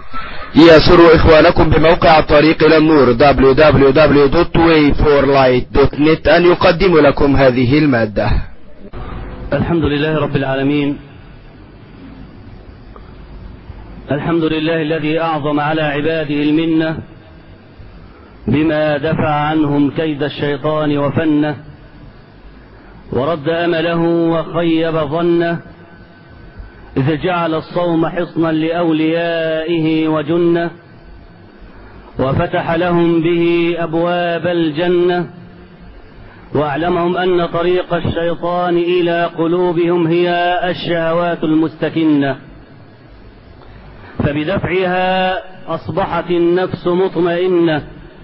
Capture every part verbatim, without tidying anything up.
يسر إخوانكم بموقع الطريق إلى النور دبليو دبليو دبليو دوت واي فور لايت دوت نت أن يقدم لكم هذه المادة. الحمد لله رب العالمين، الحمد لله الذي أعظم على عباده المنة بما دفع عنهم كيد الشيطان وفنه، ورد أمله وخيب ظنه، إذ جعل الصوم حصنا لأوليائه وجنة، وفتح لهم به أبواب الجنة، وأعلمهم أن طريق الشيطان إلى قلوبهم هي الشهوات المستكنة، فبدفعها أصبحت النفس مطمئنة.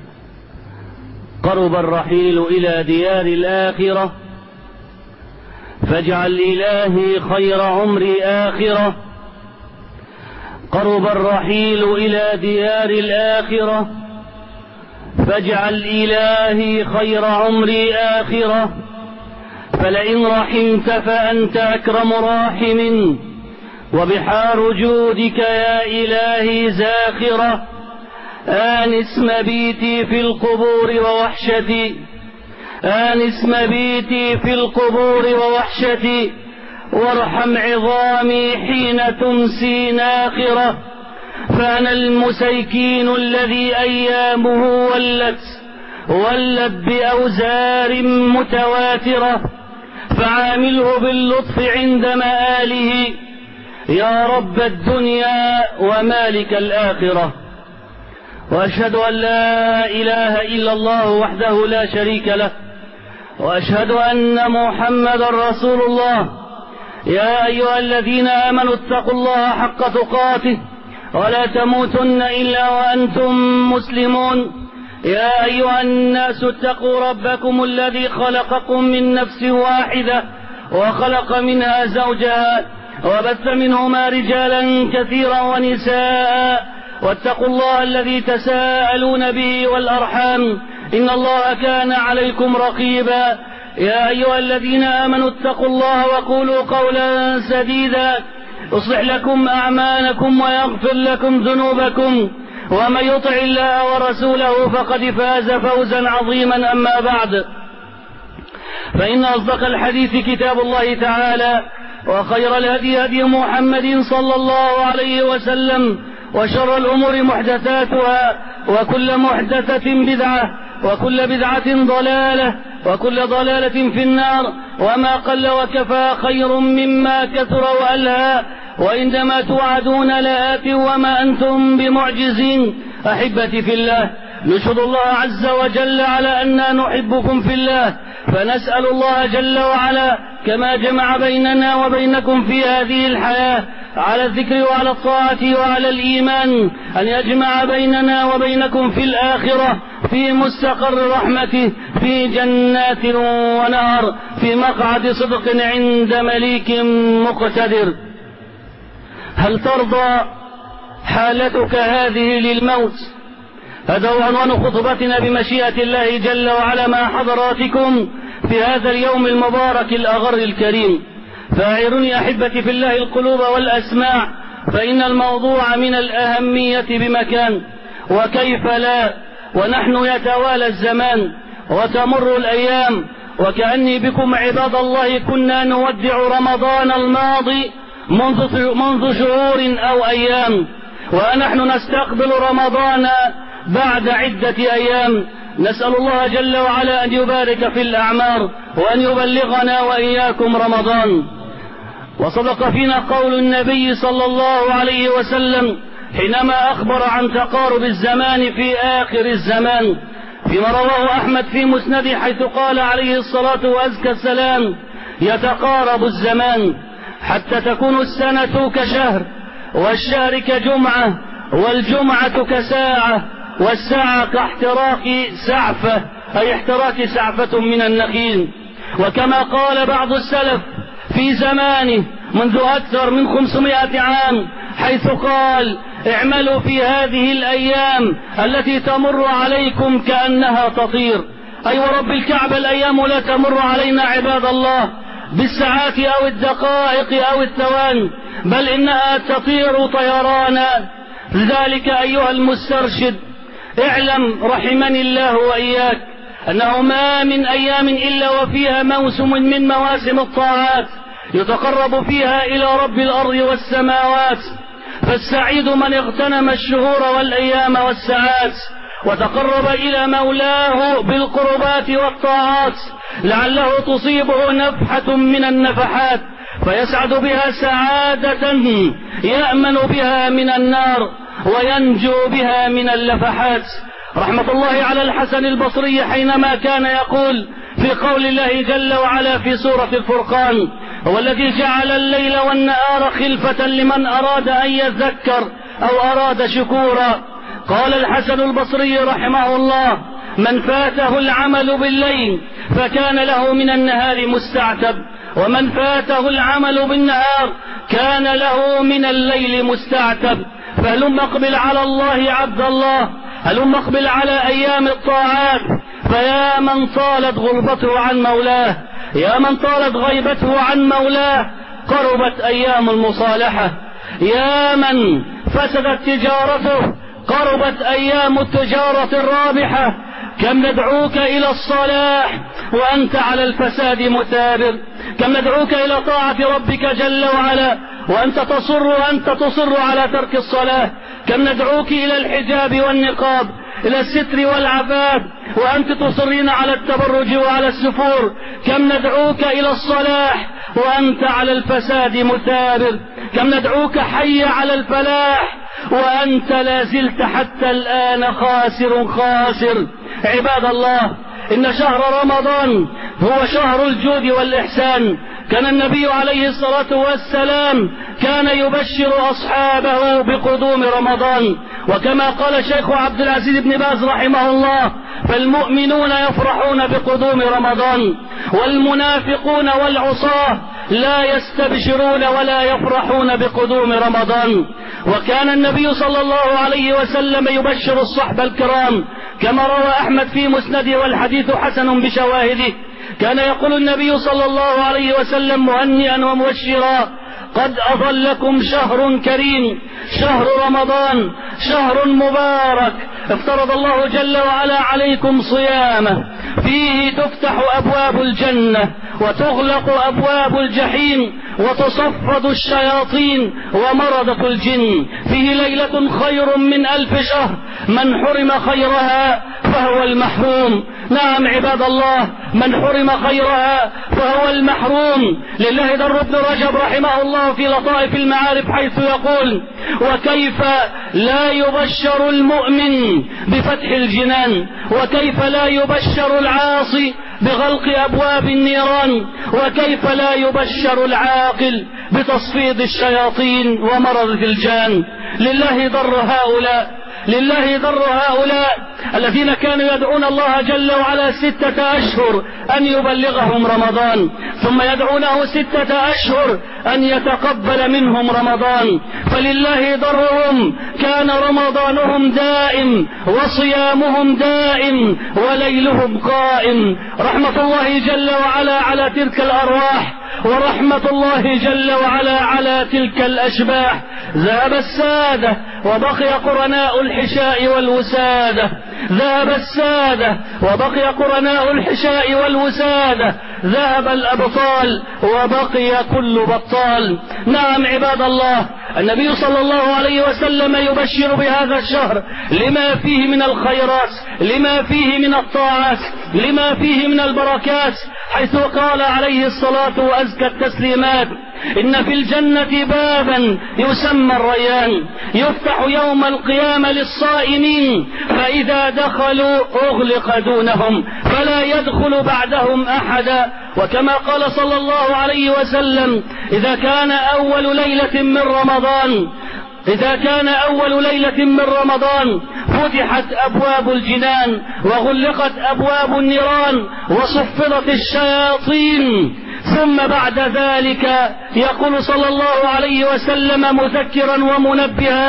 قرب الرحيل إلى ديار الآخرة، فاجعل إلهي خير عمري آخرة. قرب الرحيل إلى ديار الآخرة، فاجعل إلهي خير عمري آخرة. فلئن رحمت فأنت أكرم راحم، وبحار جودك يا إلهي زاخرة. آنس مبيتي في القبور ووحشتي، آنس مبيتي في القبور ووحشتي، وارحم عظامي حين تمسي ناخرة. فأنا المسيكين الذي أيامه ولت ولت بأوزار متواترة، فعامله باللطف عند مآله يا رب الدنيا ومالك الآخرة. وأشهد أن لا إله إلا الله وحده لا شريك له، وأشهد أن محمدا رسول الله. يا أيها الذين آمنوا اتقوا الله حق تقاته ولا تموتن إلا وأنتم مسلمون. يا أيها الناس اتقوا ربكم الذي خلقكم من نفس واحدة وخلق منها زوجها وبث منهما رجالا كثيرا ونساء، واتقوا الله الذي تساءلون به والأرحام إن الله كان عليكم رقيبا. يا أيها الذين آمنوا اتقوا الله وقولوا قولا سديدا يصلح لكم أعمالكم ويغفر لكم ذنوبكم، ومن يطع الله ورسوله فقد فاز فوزا عظيما. أما بعد، فإن أصدق الحديث كتاب الله تعالى، وخير الهدي هدي محمد صلى الله عليه وسلم، وشر الأمور محدثاتها، وكل محدثة بدعة، وكل بدعة ضلالة، وكل ضلالة في النار. وما قل وكفى خير مما كثر وألهى، وإنما توعدون لآت وما أنتم بمعجزين. أحبتي في الله، نشهد الله عز وجل على أننا نحبكم في الله، فنسأل الله جل وعلا كما جمع بيننا وبينكم في هذه الحياة على الذكر وعلى الطاعة وعلى الإيمان، أن يجمع بيننا وبينكم في الآخرة في مستقر رحمته، في جنات ونهر، في مقعد صدق عند مليك مقتدر. هل ترضى حالتك هذه للموت؟ هذا هو عنوان خطبتنا بمشيئة الله جل وعلا مع حضراتكم في هذا اليوم المبارك الأغر الكريم. فاعرني أحبتي في الله القلوب والأسماع، فإن الموضوع من الأهمية بمكان، وكيف لا، ونحن يتوالى الزمان وتمر الأيام، وكأني بكم عباد الله كنا نودع رمضان الماضي منذ, منذ شهور أو أيام، ونحن نستقبل رمضان بعد عدة أيام. نسأل الله جل وعلا أن يبارك في الأعمار، وأن يبلغنا وإياكم رمضان. وصدق فينا قول النبي صلى الله عليه وسلم حينما أخبر عن تقارب الزمان في آخر الزمان، فيما رواه أحمد في مسند، حيث قال عليه الصلاة وأزكى السلام: يتقارب الزمان حتى تكون السنة كشهر، والشهر كجمعة، والجمعة كساعة، والساعة كاحتراق سعفة، أي احتراق سعفة من النخيل. وكما قال بعض السلف في زمانه منذ أكثر من خمسمائة عام، حيث قال: اعملوا في هذه الأيام التي تمر عليكم كأنها تطير. أي ورب الكعبة الأيام لا تمر علينا عباد الله بالساعات أو الدقائق أو الثواني، بل إنها تطير طيرانا لذلك أيها المسترشد اعلم رحمني الله وإياك أنه ما من أيام إلا وفيها موسم من مواسم الطاعات يتقرب فيها إلى رب الأرض والسماوات، فالسعيد من اغتنم الشهور والأيام والساعات وتقرب إلى مولاه بالقربات والطاعات لعله تصيبه نفحة من النفحات فيسعد بها سعادة يأمن بها من النار وينجو بها من اللفحات. رحمة الله على الحسن البصري حينما كان يقول في قول الله جل وعلا في سورة الفرقان: هو الذي جعل الليل والنهار خلفة لمن أراد أن يذكر أو أراد شكورا. قال الحسن البصري رحمه الله: من فاته العمل بالليل فكان له من النهار مستعتب، ومن فاته العمل بالنهار كان له من الليل مستعتب. فهلم اقبل على الله عبد الله، هلم اقبل على أيام الطاعات، فيا من طالت غربته عن مولاه، يا من طالت غيبته عن مولاه، قربت أيام المصالحة. يا من فسدت تجارته، قربت أيام التجارة الرابحة. كم ندعوك إلى الصلاح وأنت على الفساد مثابر، كم ندعوك إلى طاعة ربك جل وعلا وأنت تصر أنت تصر على ترك الصلاة، كم ندعوك إلى الحجاب والنقاب، إلى الستر والعفاف وأنت تصرين على التبرج وعلى السفور، كم ندعوك إلى الصلاح وأنت على الفساد مثابر، كم ندعوك حي على الفلاح وأنت لا زلت حتى الآن خاسر خاسر. عباد الله، إن شهر رمضان هو شهر الجود والإحسان. كان النبي عليه الصلاة والسلام كان يبشر أصحابه بقدوم رمضان، وكما قال الشيخ عبد العزيز بن باز رحمه الله: فالمؤمنون يفرحون بقدوم رمضان، والمنافقون والعصاة لا يستبشرون ولا يفرحون بقدوم رمضان. وكان النبي صلى الله عليه وسلم يبشر الصحبة الكرام كما روى أحمد في مسنده والحديث حسن بشواهده. كان يقول النبي صلى الله عليه وسلم مهنئا ومبشرا: قد أظلكم شهر كريم، شهر رمضان، شهر مبارك افترض الله جل وعلا عليكم صيامه، فيه تفتح أبواب الجنة وتغلق أبواب الجحيم وتصفد الشياطين ومردة الجن، فيه ليلة خير من ألف شهر، من حرم خيرها فهو المحروم. نعم عباد الله، من حرم خيرها فهو المحروم. لله در ابن رجب رحمه الله في لطائف المعارف حيث يقول: وكيف لا يبشر المؤمن بفتح الجنان، وكيف لا يبشر العاصي بغلق أبواب النيران، وكيف لا يبشر العاقل بتصفيد الشياطين ومرض الجان. لله ضر هؤلاء، لله ضر هؤلاء الذين كانوا يدعون الله جل وعلا ستة أشهر أن يبلغهم رمضان، ثم يدعونه ستة أشهر أن يتقبل منهم رمضان. فلله ضرهم، كان رمضانهم دائم وصيامهم دائم وليلهم قائم. رحمة الله جل وعلا على تلك الأرواح، ورحمة الله جل وعلا على تلك الأشباح. ذهب السادة وبقي قرناء الحشاء والوسادة، ذهب السادة وبقي قرناء الحشاء والوسادة، ذهب الأبطال وبقي كل بطال. نعم عباد الله، النبي صلى الله عليه وسلم يبشر بهذا الشهر لما فيه من الخيرات، لما فيه من الطاعات، لما فيه من البركات، حيث قال عليه الصلاة وأزكى التسليمات: إن في الجنة بابا يسمى الريان، يفتح يوم القيامة للصائمين، فإذا دخلوا أغلق دونهم فلا يدخل بعدهم أحدا. وكما قال صلى الله عليه وسلم: إذا كان أول ليلة من رمضان إذا كان أول ليلة من رمضان فتحت أبواب الجنان وغلقت أبواب النيران وصفدت الشياطين. ثم بعد ذلك يقول صلى الله عليه وسلم مذكرا ومنبها: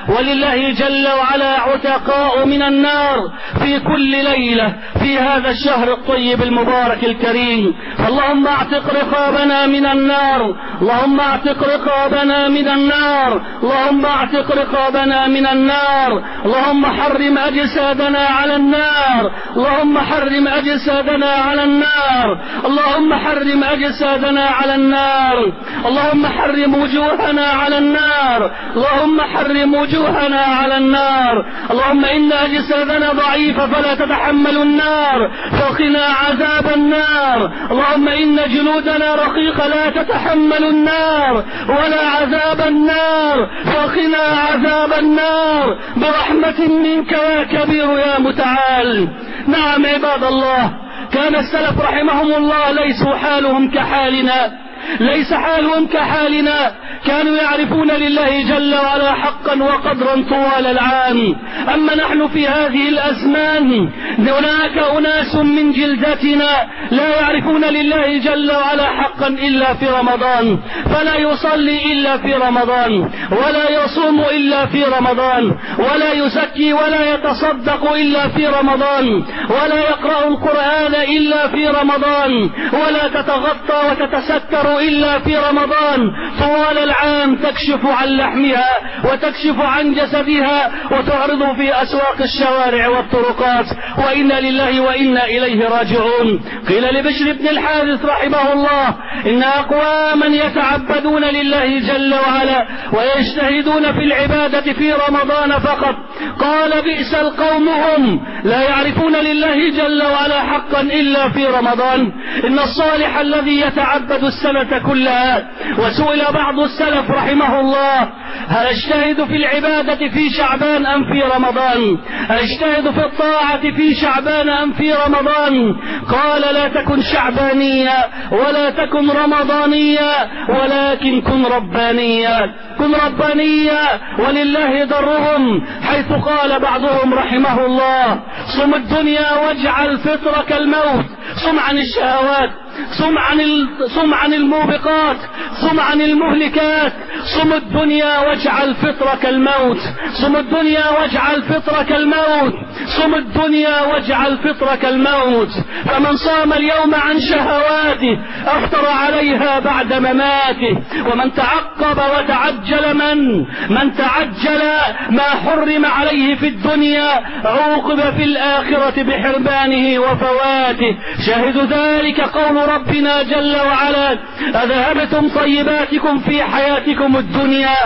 ولله جل وعلا عتقاء من النار في كل ليلة في هذا الشهر الطيب المبارك الكريم. اللهم اعتق رقابنا من النار، اللهم اعتق رقابنا من النار، اللهم اعتق رقابنا من النار. اللهم حرم أجسادنا على النار، اللهم حرم أجسادنا على النار، اللهم حرم أجسادنا على النار، اللهم حرم وجوهنا على النار، اللهم حرم وجوهنا على النار. اللهم إن أجسادنا ضعيفة فلا تتحمل النار فقنا عذاب النار. اللهم إن جلودنا رقيقة لا تتحمل النار ولا عذاب النار فقنا عذاب النار برحمة منك يا كبير يا متعال. نعم عباد الله، كان السلف رحمهم الله ليسوا حالهم كحالنا، ليس حالهم كحالنا، كانوا يعرفون لله جل وعلا حقا وقدرا طوال العام. أما نحن في هذه الأزمان هناك أناس من جلدتنا لا يعرفون لله جل وعلا حقا إلا في رمضان، فلا يصلي إلا في رمضان، ولا يصوم إلا في رمضان، ولا يزكي ولا يتصدق إلا في رمضان، ولا يقرأ القرآن إلا في رمضان، ولا تتغطى وتتستر إلا في رمضان. طوال العام تكشف عن لحمها وتكشف عن جسدها وتعرض في أسواق الشوارع والطرقات، وإنا لله وإنا إليه راجعون. قيل لبشر بن الحارث رحمه الله إن أقواما يتعبدون لله جل وعلا ويجتهدون في العبادة في رمضان فقط، قال بئس القوم هم لا يعرفون لله جل وعلا حقا إلا في رمضان. إن الصالح الذي يتعبد السنة كلها. وسئل بعض السلف رحمه الله هل اجتهد في العبادة في شعبان أم في رمضان؟ هل اجتهد في الطاعة في شعبان أم في رمضان؟ قال لا تكن شعبانيا ولا تكن رمضانيا ولكن كن ربانيا، كن ربانيا ولله ضرهم، حيث قال بعضهم رحمه الله صم الدنيا واجعل فطرك الموت. صم عن الشهوات، صم عن صم عن الموبقات، صم عن المهلكات. صم الدنيا واجعل فطرك الموت، صم الدنيا واجعل فطرك الموت، صم الدنيا واجعل فطرك الموت. فمن صام اليوم عن شهواته أفطر عليها بعد مماته. ومن تعقب وتعجل من من تعجل ما حرم عليه في الدنيا عوقب في الآخرة بحرمانه وفواته. شاهد ذلك قول ربنا جل وعلا أذهبتم طيباتكم في حياتكم الدنيا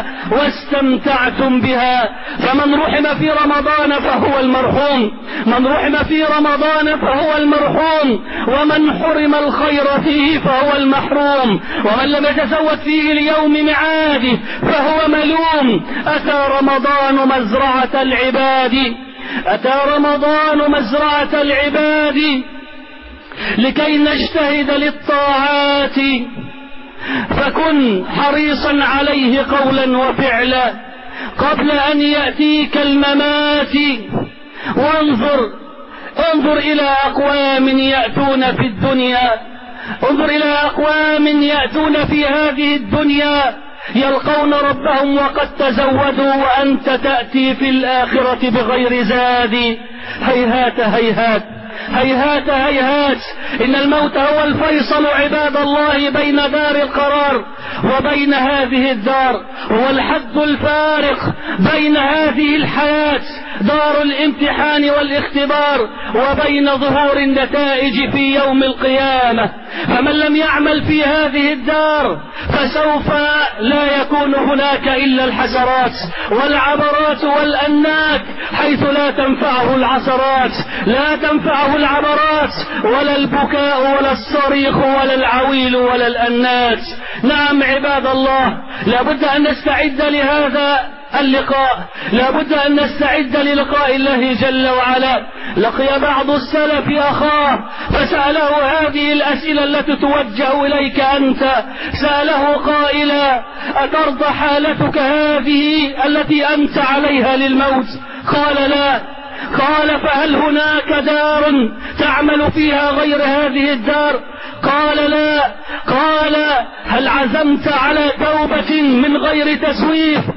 واستمتعتم بها. فمن رحم في رمضان فهو المرحوم، من رحم في رمضان فهو المرحوم، ومن حرم الخير فيه فهو المحروم، ومن لم يتزود فيه اليوم معاده فهو ملوم. أتى رمضان مزرعة العباد، أتى رمضان مزرعة العباد لكي نجتهد للطاعات، فكن حريصا عليه قولا وفعلا قبل أن يأتيك الممات. وانظر انظر إلى أقوام يأتون في الدنيا، انظر إلى أقوام يأتون في هذه الدنيا يلقون ربهم وقد تزودوا وأنت تأتي في الآخرة بغير زاد. هيهات هيهات هيهات هيهات. إن الموت هو الفيصل عباد الله بين دار القرار وبين هذه الدار، هو الحد الفارق بين هذه الحياة دار الامتحان والاختبار وبين ظهور النتائج في يوم القيامة. فمن لم يعمل في هذه الدار فسوف لا يكون هناك إلا الحسرات والعبرات والأنات، حيث لا تنفعه العثرات، لا تنفعه العبرات ولا البكاء ولا الصريخ ولا العويل ولا الأنات. نعم عباد الله، لابد أن نستعد لهذا اللقاء، لابد أن نستعد للقاء الله جل وعلا. لقي بعض السلف أخاه فسأله هذه الأسئلة التي توجه إليك أنت. سأله قائلا أترضى حالتك هذه التي أنت عليها للموت؟ قال لا. قال فهل هناك دار تعمل فيها غير هذه الدار؟ قال لا. قال هل عزمت على توبة من غير تسويف؟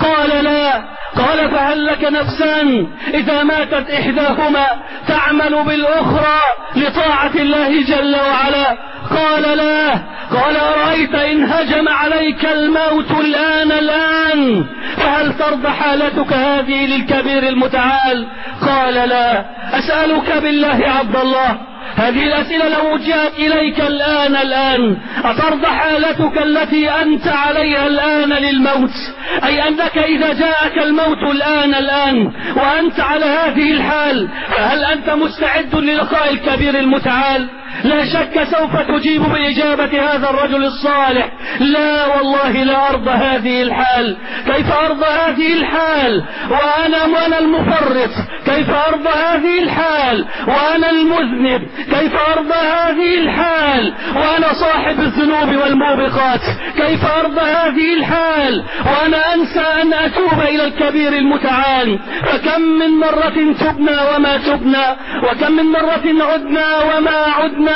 قال لا. قال فهل لك نفسان إذا ماتت إحداهما تعمل بالأخرى لطاعة الله جل وعلا؟ قال لا. قال أرأيت إن هجم عليك الموت الآن الآن فهل ترضى حالتك هذه للكبير المتعال؟ قال لا. أسألك بالله عبد الله، هذه الأسئلة لو وجهت إليك الآن الآن أترضى حالتك التي أنت عليها الآن للموت؟ أي أنك إذا جاءك الموت الآن الآن وأنت على هذه الحال فهل أنت مستعد للقاء الكبير المتعال؟ لا شك سوف تجيب بإجابة هذا الرجل الصالح: لا والله لا أرضى هذه الحال. كيف أرضى هذه الحال وأنا وأنا المفرط؟ كيف أرضى هذه الحال وأنا المذنب؟ كيف أرضى هذه الحال وأنا صاحب الذنوب والموبقات؟ كيف أرضى هذه الحال وأنا أنسى أن أتوب إلى الكبير المتعال؟ فكم من مرة تبنا وما تبنا، وكم من مرة عدنا وما عدنا،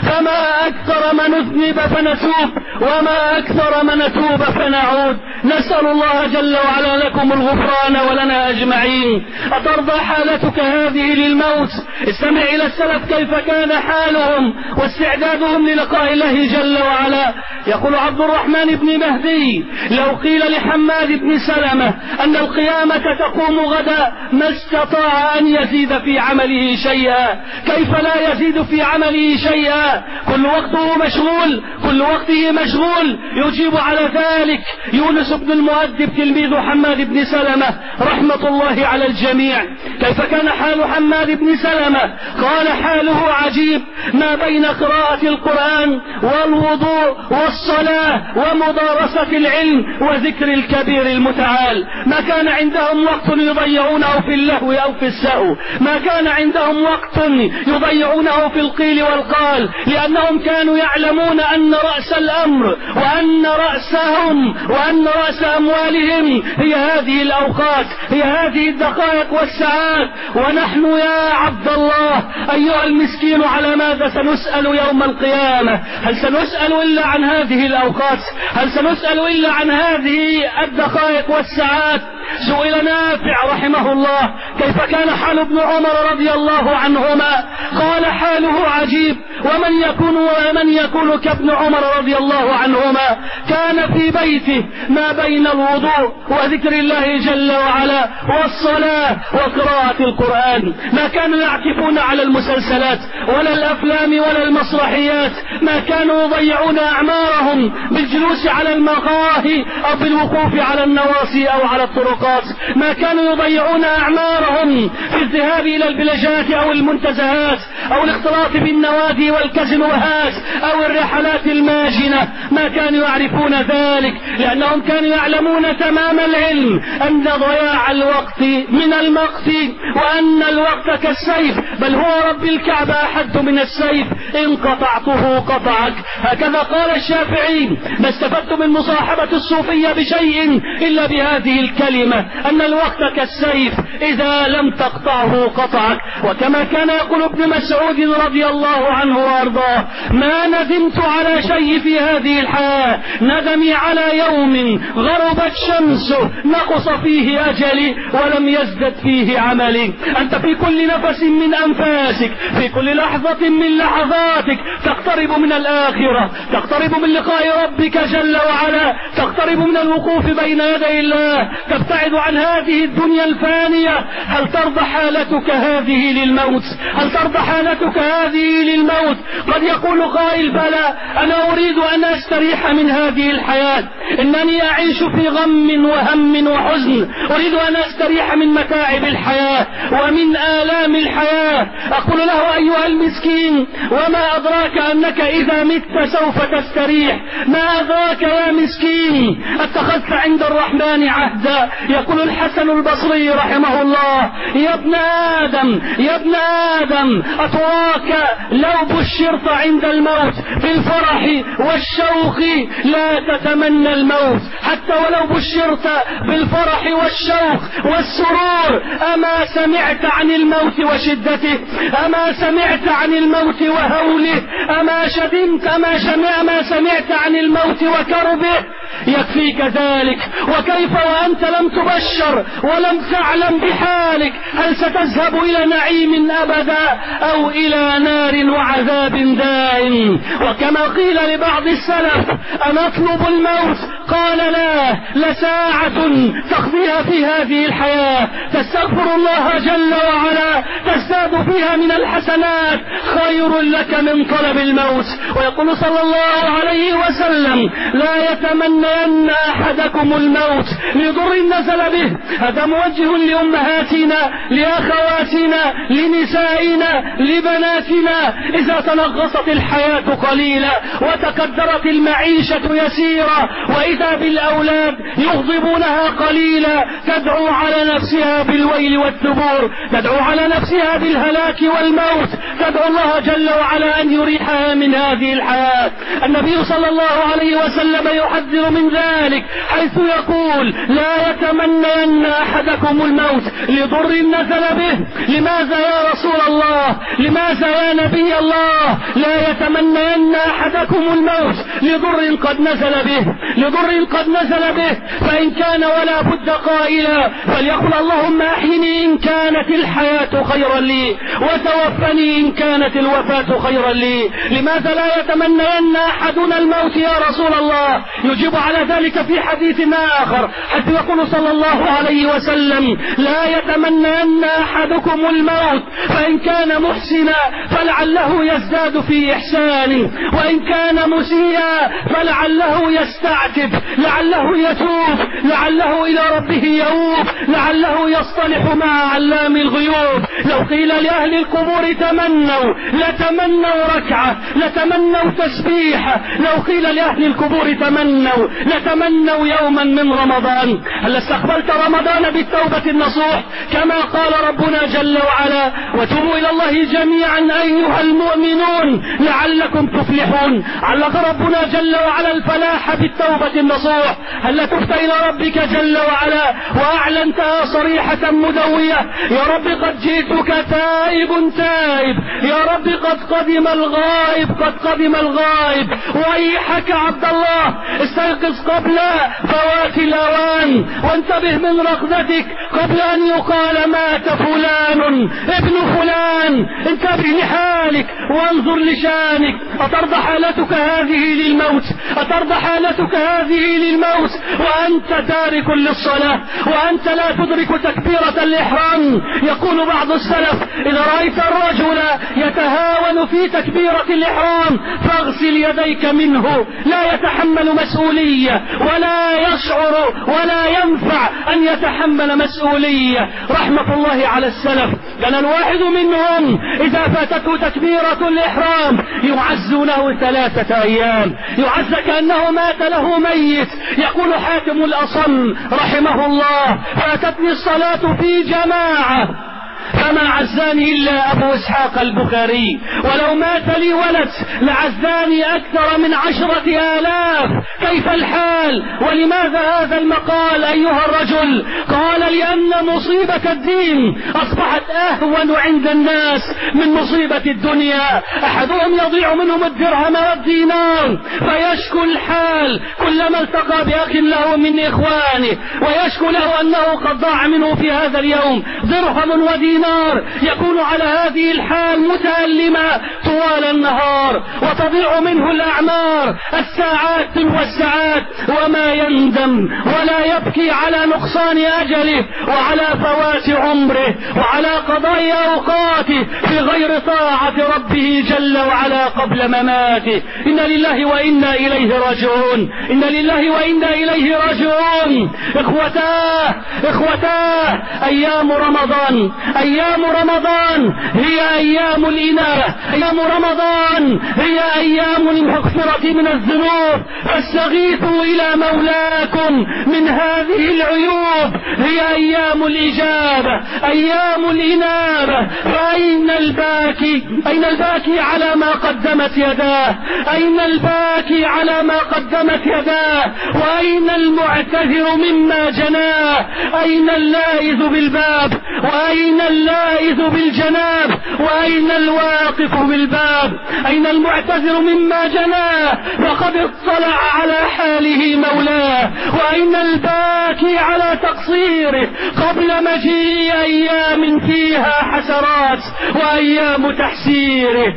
فما أكثر ما نذنب فنتوب وما أكثر ما نتوب فنعود. نسأل الله جل وعلا لكم الغفران ولنا أجمعين. أترضى حالتك هذه للموت؟ استمع إلى السلف كيف كان حالهم واستعدادهم للقاء الله جل وعلا. يقول عبد الرحمن بن مهدي: لو قيل لحماد بن سلمة أن القيامة تقوم غدا ما استطاع أن يزيد في عمله شيئا. كيف لا يزيد في عمله شيئا؟ كل وقته مشغول، كل وقته مشغول. يجيب على ذلك يونس بن المؤدب تلميذ حماد بن سلمة رحمة الله على الجميع. كيف كان حال حماد بن سلمة؟ قال: حاله عجيب، ما بين قراءة القرآن والوضوء والصلاة ومدارسة العلم وذكر الكبير المتعال. ما كان عندهم وقت يضيعونه في اللهو أو في السهو، ما كان عندهم وقت يضيعونه في القيل والقال، لأنهم كانوا يعلمون أن رأس الأمر وأن رأسهم وأن رأس أموالهم هي هذه الأوقات، هي هذه الدقائق والساعات. ونحن يا عبد الله أيها المسكين على ماذا سنسأل يوم القيامة؟ هل سنسأل إلا عن هذه الأوقات؟ هل سنسأل إلا عن هذه الدقائق والساعات؟ سئل نافع رحمه الله: كيف كان حال ابن عمر رضي الله عنهما؟ قال: حاله عجيب، ومن يكون ومن يكون كابن عمر رضي الله عنهما. كان في بيته ما بين الوضوء وذكر الله جل وعلا والصلاة وقراءة القرآن. ما كانوا يعكفون على المسلسلات ولا الأفلام ولا المسرحيات، ما كانوا يضيعون أعمارهم بالجلوس على المقاهي أو بالوقوف على النواصي أو على الطرقات، ما كانوا يضيعون أعمارهم في الذهاب إلى البلجات أو المنتزهات أو الاختلاط بالنوادي والكازينوهات أو الرحلات الماجنة. ما كانوا يعرفون ذلك، لأنهم كانوا يعلمون تمام العلم أن ضياع الوقت من المقت، وأن الوقت كالسيف، بل هو رب الكعبة أحد من السيف، إن قطعته قطعك. هكذا قال الشافعي: ما استفدت من مصاحبة الصوفية بشيء إلا بهذه الكلمة، أن الوقت كالسيف إذا لم تقطعه قطعك. وكما كان يقول ابن مسعود رضي الله عنه وأرضاه: ما ندمت على شيء في هذه الحياة ندمي على يوم غربت شمسه نقص فيه أجلي ولم يزدد فيه عملي. أنت في كل نفس من أنفاسك، في كل لحظة من لحظاتك تقترب من الآخرة، تقترب من لقاء ربك جل وعلا، تقترب من الوقوف بين يدي الله، تبتعد عن هذه الدنيا الفانية. هل ترضى حالتك هذه للموت؟ هل ترضى حالتك هذه للموت؟ قد يقول قائل: بلى، أنا أريد أن أستريح من هذه الحياة، إنني أعيش في غم وهم وحزن، أريد أن أستريح من متاعب الحياة ومن آلام الحياة. أقول له: أيها المسكين، وما أدراك أنك إذا مت سوف تستريح؟ ما أدراك يا مسكين؟ اتخذت عند الرحمن عهدا. يقول الحسن البصري رحمه الله: يا ابن آدم يا ابن آدم، أتراك لو بشرت عند الموت بالفرح والشوق لا تتمنى الموت، حتى ولو بشرت بالفرح والشوق والسرور. أما سمعت عن الموت وشدته؟ أما سمعت عن الموت وهوله؟ أما شدمت أما, أما سمعت عن الموت وكربه؟ يكفيك ذلك. وكيف وأنت لم تبشر ولم تعلم بحالك؟ هل ستذهب إلى نعيم أبدا أو إلى نار وعذاب دائم؟ وكما قيل لبعض السلف: أنا أطلب الموت؟ قال: لا، لساعة تقضيها في هذه الحياة تستغفر الله جل وعلا تزداد فيها من الحسنات خير لك من طلب الموت. ويقول صلى الله عليه وسلم: لا يتمنين أحدكم الموت لضر نزل به. هذا موجه لأمهاتنا، لأخواتنا، لنسائنا، لبناتنا. إذا تنغصت الحياة قليلا وتقدرت المعيشة يسيرا وإذا بالأولاد يغضبونها قليلا تدعو على نفسها بالويل والثبور، تدعو على نفسها بالهلاك والموت، تدعو الله جل وعلا أن يريحها من هذه الحياة. النبي صلى الله عليه وسلم يحذر من ذلك حيث يقول: لا يتمنين أحدكم الموت لضر نزل به. لماذا يا رسول الله؟ لماذا يا نبي الله؟ لا يتمنين أحدكم الموت لضر قد نزل به، لضر قد نزل به. فإن كان ولا بد قائلا فليقل: اللهم أحيني إن كانت الحياة خيرا لي وتوفني إن كانت الوفاة خيرا لي. لماذا لا يتمنين أحدنا الموت يا رسول الله؟ يجيب على ذلك في حديث آخر حتى يقول صلى الله عليه وسلم: لا يتمنين أحدكم الموت فإن كان محسنا فلعله يزداد في إحسانه، وإن كان مسيئا فلعله يستعتب، لعله يتوب، لعله إلى ربه يؤوب، لعله يصطلح مع علام الغيوب. لو قيل لأهل القبور تمنوا لتمنوا ركعة، لتمنوا تسبيحة. لو قيل لأهل القبور تمنوا لتمنوا يوما من رمضان. هل استقبلت رمضان بالتوبة النصوح كما قال ربنا جل وعلا: وتوبوا إلى الله جميعا أيها المؤمنون لعلكم تفلحون؟ علق ربنا جل وعلا الفلاح بالتوبة النصوح. هل تبت إلى ربك جل وعلا وأعلنتها صريحة مدوية: يا رب قد جئتك تائب تائب، يا رب قد قدم الغائب، قد قدم الغائب. ويحك عبد الله، استيقظ قبل فوات الأوان وانتبه من رقدتك قبل أن يقال مات فلان ابن فلان. انتبه لحالك وانظر لشانك. أترضى حالتك هذه للموت؟ أترضى حالتك هذه للموت وأنت تارك للصلاة وأنت لا تدرك تكبيرة الإحرام؟ يقول بعض السلف: إذا رأيت الرجل يتهاون في تكبيرة الإحرام فاغسل يديك منه. لا يتحمل مسؤولية ولا يشعر ولا ينفع أن يتحمل مسؤولية. رحمة الله على السلف، كان الواحد منهم إذا فاتته تكبيرة الإحرام يعزونه ثلاثة أيام، يعز كأنه مات له ميت. يقول حاتم الأصم رحمه الله: فاتتني الصلاة في جماعة فما عزاني إلا أبو إسحاق البخاري، ولو مات لي ولد لعزاني أكثر من عشرة آلاف. كيف الحال؟ ولماذا هذا المقال أيها الرجل؟ قال: لأن مصيبة الدين أصبحت أهون عند الناس من مصيبة الدنيا. أحدهم يضيع منهم الدرهم والدينار فيشكو الحال كلما التقى بأخ له من إخوانه ويشكو له أنه قد ضاع منه في هذا اليوم درهم ودينار. يكون على هذه الحال متألما طوال النهار وتضيع منه الأعمار الساعات والساعات وما يندم ولا يبكي على نقصان أجله وعلى فوات عمره وعلى قضاء أوقاته في غير طاعة ربه جل وعلا قبل مماته. إن لله وإنا إليه راجعون، إن لله وإنا إليه راجعون. إخوتاه إخوتاه أيام رمضان أيام رمضان هي أيام الإنابة، أيام رمضان هي أيام المغفرة من الذنوب. فاستغيثوا إلى مولاكم من هذه العيوب. هي أيام الإجابة، أيام الإنابة. فأين الباكي؟ أين الباكي على ما قدمت يداه؟ أين الباكي على ما قدمت يداه؟ وأين المعتذر مما جناه؟ أين اللائذ بالباب؟ وأين اللاذ بالجناب وأين الواقف بالباب؟ أين المعتذر مما جناه وقد اطلع على حاله مولاه؟ وأين الباكي على تقصيره قبل مجيء أيام فيها حسرات وأيام تحسيره؟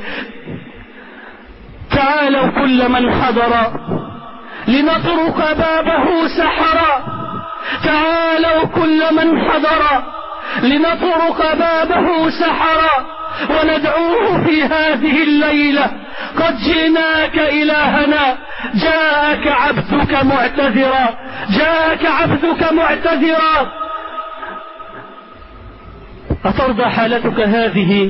تعالوا كل من حضر لنطرق بابه سحرا، تعالوا كل من حضر لنطرق بابه سحرا وندعوه في هذه الليلة. قد جئناك إلهنا، جاءك عبدك معتذرا، جاءك عبدك معتذرا. أترضى حالتك هذه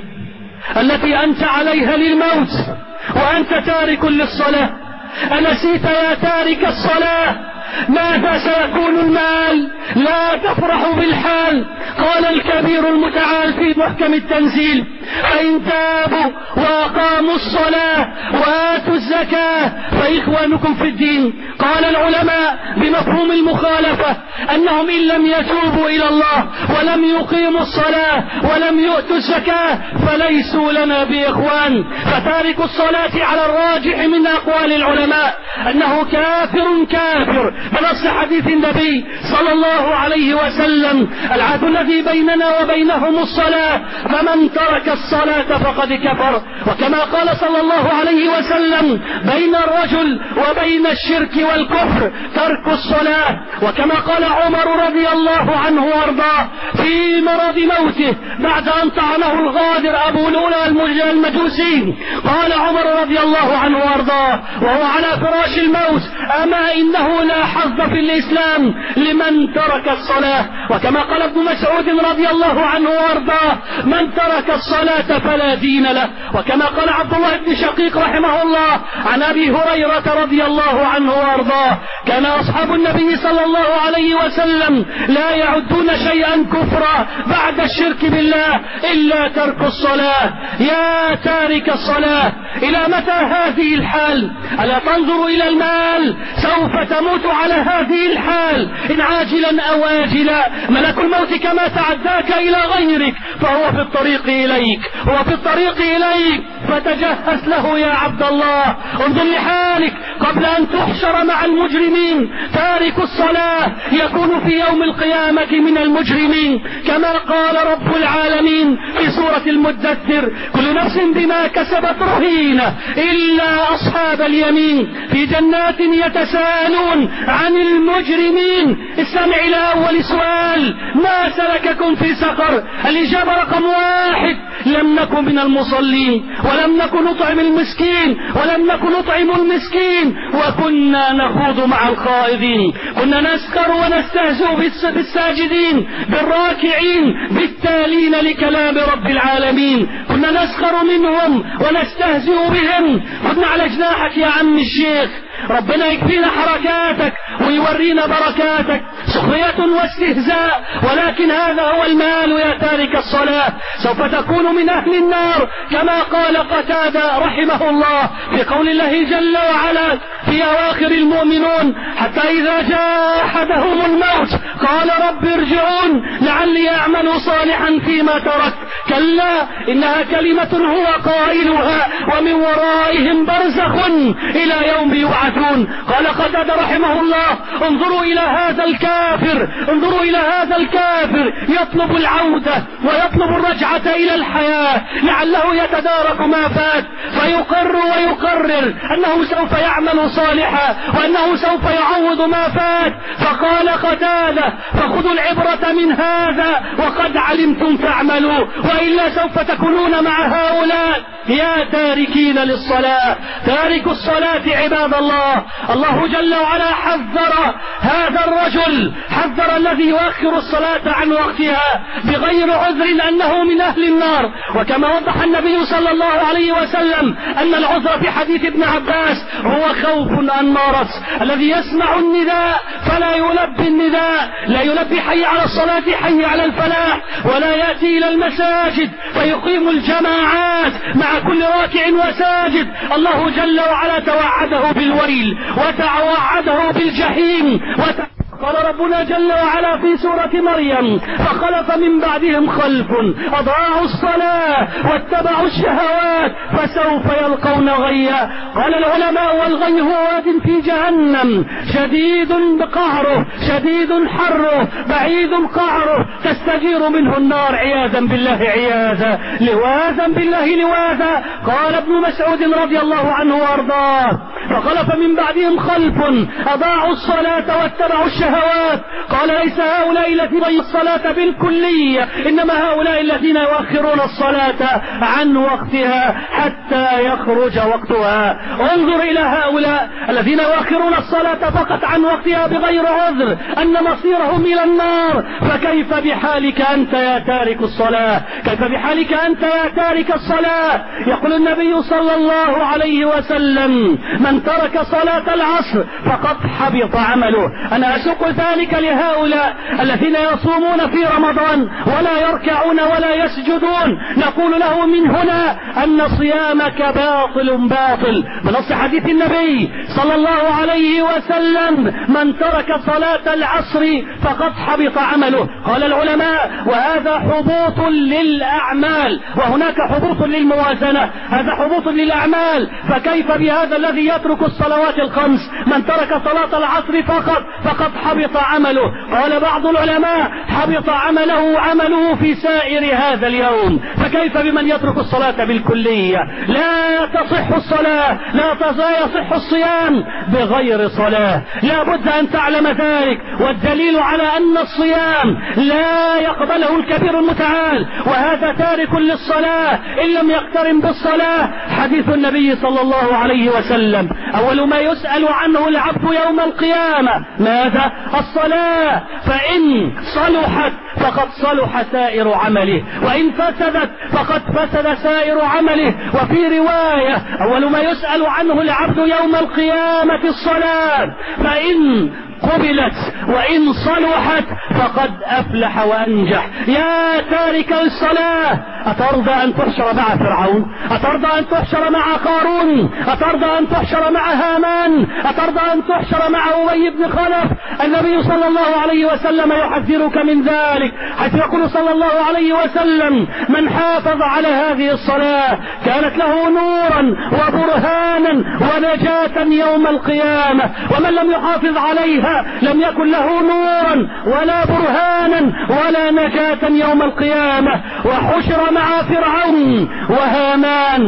التي أنت عليها للموت وأنت تارك للصلاة؟ أنسيت يا تارك الصلاة ماذا سيكون المال؟ لا تفرح بالحال. قال الكبير المتعال في محكم التنزيل: فإن تابوا وأقاموا الصلاة وآتوا الزكاة فإخوانكم في الدين. قال العلماء بمفهوم المخالفة أنهم إن لم يتوبوا إلى الله ولم يقيموا الصلاة ولم يؤتوا الزكاة فليسوا لنا بإخوان. فتارك الصلاة على الراجح من أقوال العلماء أنه كافر كافر بنص حديث النبي صلى الله عليه وسلم: العهد الذي بيننا وبينهم الصلاة، فمن ترك الصلاة فقد كفر. وكما قال صلى الله عليه وسلم: بين الرجل وبين الشرك والكفر ترك الصلاة. وكما قال عمر رضي الله عنه وارضاه في مرض موته بعد أن طعنه الغادر أبو لؤلؤ المجوسي، قال عمر رضي الله عنه وارضاه وهو على فراش الموت: أما إنه لا حظ في الإسلام لمن ترك الصلاة. وكما قال ابن مسعود رضي الله عنه وارضاه: من ترك الصلاة فلا دين له. وكما قال عبد الله بن شقيق رحمه الله عن أبي هريرة رضي الله عنه وارضاه: كان أصحاب النبي صلى الله عليه وسلم لا يعدون شيئا كفرا بعد الشرك بالله إلا ترك الصلاة. يا تارك الصلاة، إلى متى هذه الحال؟ ألا تنظر إلى المال؟ سوف تموت على هذه الحال إن عاجلا أو آجلا. ملك الموت كما تعداك إلى غيرك فهو في الطريق إليك، هو في الطريق إليك، فتجهز له يا عبد الله. انظر لحالك قبل أن تحشر مع المجرمين. تارك الصلاة يكون في يوم القيامة من المجرمين، كما قال رب العالمين في سورة المدثر: كل نفس بما كسبت رهينة إلا أصحاب اليمين في جنات يتساءلون عن المجرمين. استمع إلى أول سؤال: ما سلككم في سقر؟ الإجابة رقم واحد: لم نكن من المصلين، ولم نكن نطعم المسكين، ولم نكن نطعم المسكين، وكنا نخوض مع الخائضين. كنا نسكر ونستهزئ بالساجدين، بالراكعين، بالتالين لكلام رب العالمين. كنا نسخر منهم ونستهزئ بهم. خذنا على جناحك يا عم الشيخ، ربنا يكفينا حركاتك ويورينا بركاتك. سخرية واستهزاء، ولكن هذا هو المال يا تارك الصلاة. سوف تكون من أهل النار كما قال قتادة رحمه الله في قول الله جل وعلا في أواخر المؤمنون: حتى إذا جاء أحدهم الموت قال رب ارجعون لعلي أعمل صالحا فيما تركت. كلا إنها كلمة هو قائلها ومن ورائهم برزخ إلى يوم يبعثون. قال قتادة رحمه الله: انظروا إلى هذا الكافر، انظروا إلى هذا الكافر يطلب العودة ويطلب الرجعة إلى الحياة لعله يتدارك ما فات، فيقر ويقرر أنه سوف يعمل صالحا وأنه سوف يعوض ما فات. فقال قتادة: فخذوا العبرة من هذا وقد علمتم فاعملوا، وإلا سوف تكونون مع هؤلاء يا تاركين للصلاة. تارك الصلاة عباد الله، الله جل وعلا حذر هذا الرجل، حذر الذي يؤخر الصلاة عن وقتها بغير عذر أنه من أهل النار. وكما وضح النبي صلى الله عليه وسلم أن العذر في حديث ابن عباس هو خوف عن مرض، الذي يسمع النداء فلا يلبي النداء، لا يلبي حي على الصلاة حي على الفلاح، ولا يأتي إلى المساجد فيقيم الجماعات مع كل راكع وساجد. الله جل وعلا توعده بالويل وتوعده بالجحيم وت... قال ربنا جل وعلا في سورة مريم: فخلف من بعدهم خلف أضاعوا الصلاة واتبعوا الشهوات فسوف يلقون غيا. قال العلماء: والغي هو واد في جهنم شديد قعره شديد حره بعيد قعره تستجير منه النار عياذا بالله عياذا لواذا بالله لواذا. قال ابن مسعود رضي الله عنه وارضاه: فخلف من بعدهم خلف أضاعوا الصلاة واتبعوا الشهوات. قال: ليس هؤلاء الذين ضيعوا الصلاة بالكلية، إنما هؤلاء الذين يؤخرون الصلاة عن وقتها حتى يخرج وقتها. انظر إلى هؤلاء الذين يؤخرون الصلاة فقط عن وقتها بغير عذر أن مصيرهم إلى النار، فكيف بحالك أنت يا تارك الصلاة؟ كيف بحالك أنت يا تارك الصلاة؟ يقول النبي صلى الله عليه وسلم: من ترك صلاة العصر فقد حبط عمله. أنا أسوق ذلك لهؤلاء الذين يصومون في رمضان ولا يركعون ولا يسجدون، نقول له من هنا أن صيامك باطل باطل بنص حديث النبي صلى الله عليه وسلم: من ترك صلاة العصر فقد حبط عمله. قال العلماء: وهذا حبوط للأعمال، وهناك حبوط للموازنة، هذا حبوط للأعمال، فكيف بهذا الذي يترك الصلوات الخمس؟ من ترك صلاة العصر فقط فقد حبط عمله. قال بعض العلماء: حبط عمله عمله في سائر هذا اليوم، فكيف بمن يترك الصلاة بالكلية؟ لا تصح الصلاة، لا يصح الصيام بغير صلاة، لا بد أن تعلم ذلك. والدليل على أن الصيام لا يقبله الكبير المتعال وهذا تارك للصلاة إن لم يقترن بالصلاة حديث النبي صلى الله عليه وسلم: أول ما يسأل عنه العبد يوم القيامة ماذا؟ الصلاة، فإن صلحت فقد صلح سائر عمله، وإن فسدت فقد فسد سائر عمله. وفي رواية: أول ما يسأل عنه العبد يوم القيامة الصلاة، فإن قبلت وإن صلحت فقد أفلح وأنجح. يا تارك الصلاة، أترضى أن تحشر مع فرعون؟ أترضى أن تحشر مع قارون؟ أترضى أن تحشر مع هامان؟ أترضى أن تحشر مع أبي بن خلف؟ النبي صلى الله عليه وسلم يحذرك من ذلك، حيث يقول صلى الله عليه وسلم: من حافظ على هذه الصلاة كانت له نورا وبرهانا ونجاة يوم القيامة، ومن لم يحافظ عليها لم يكن له نورا ولا برهانا ولا نجاة يوم القيامة. وحشر مع فرعون وهامان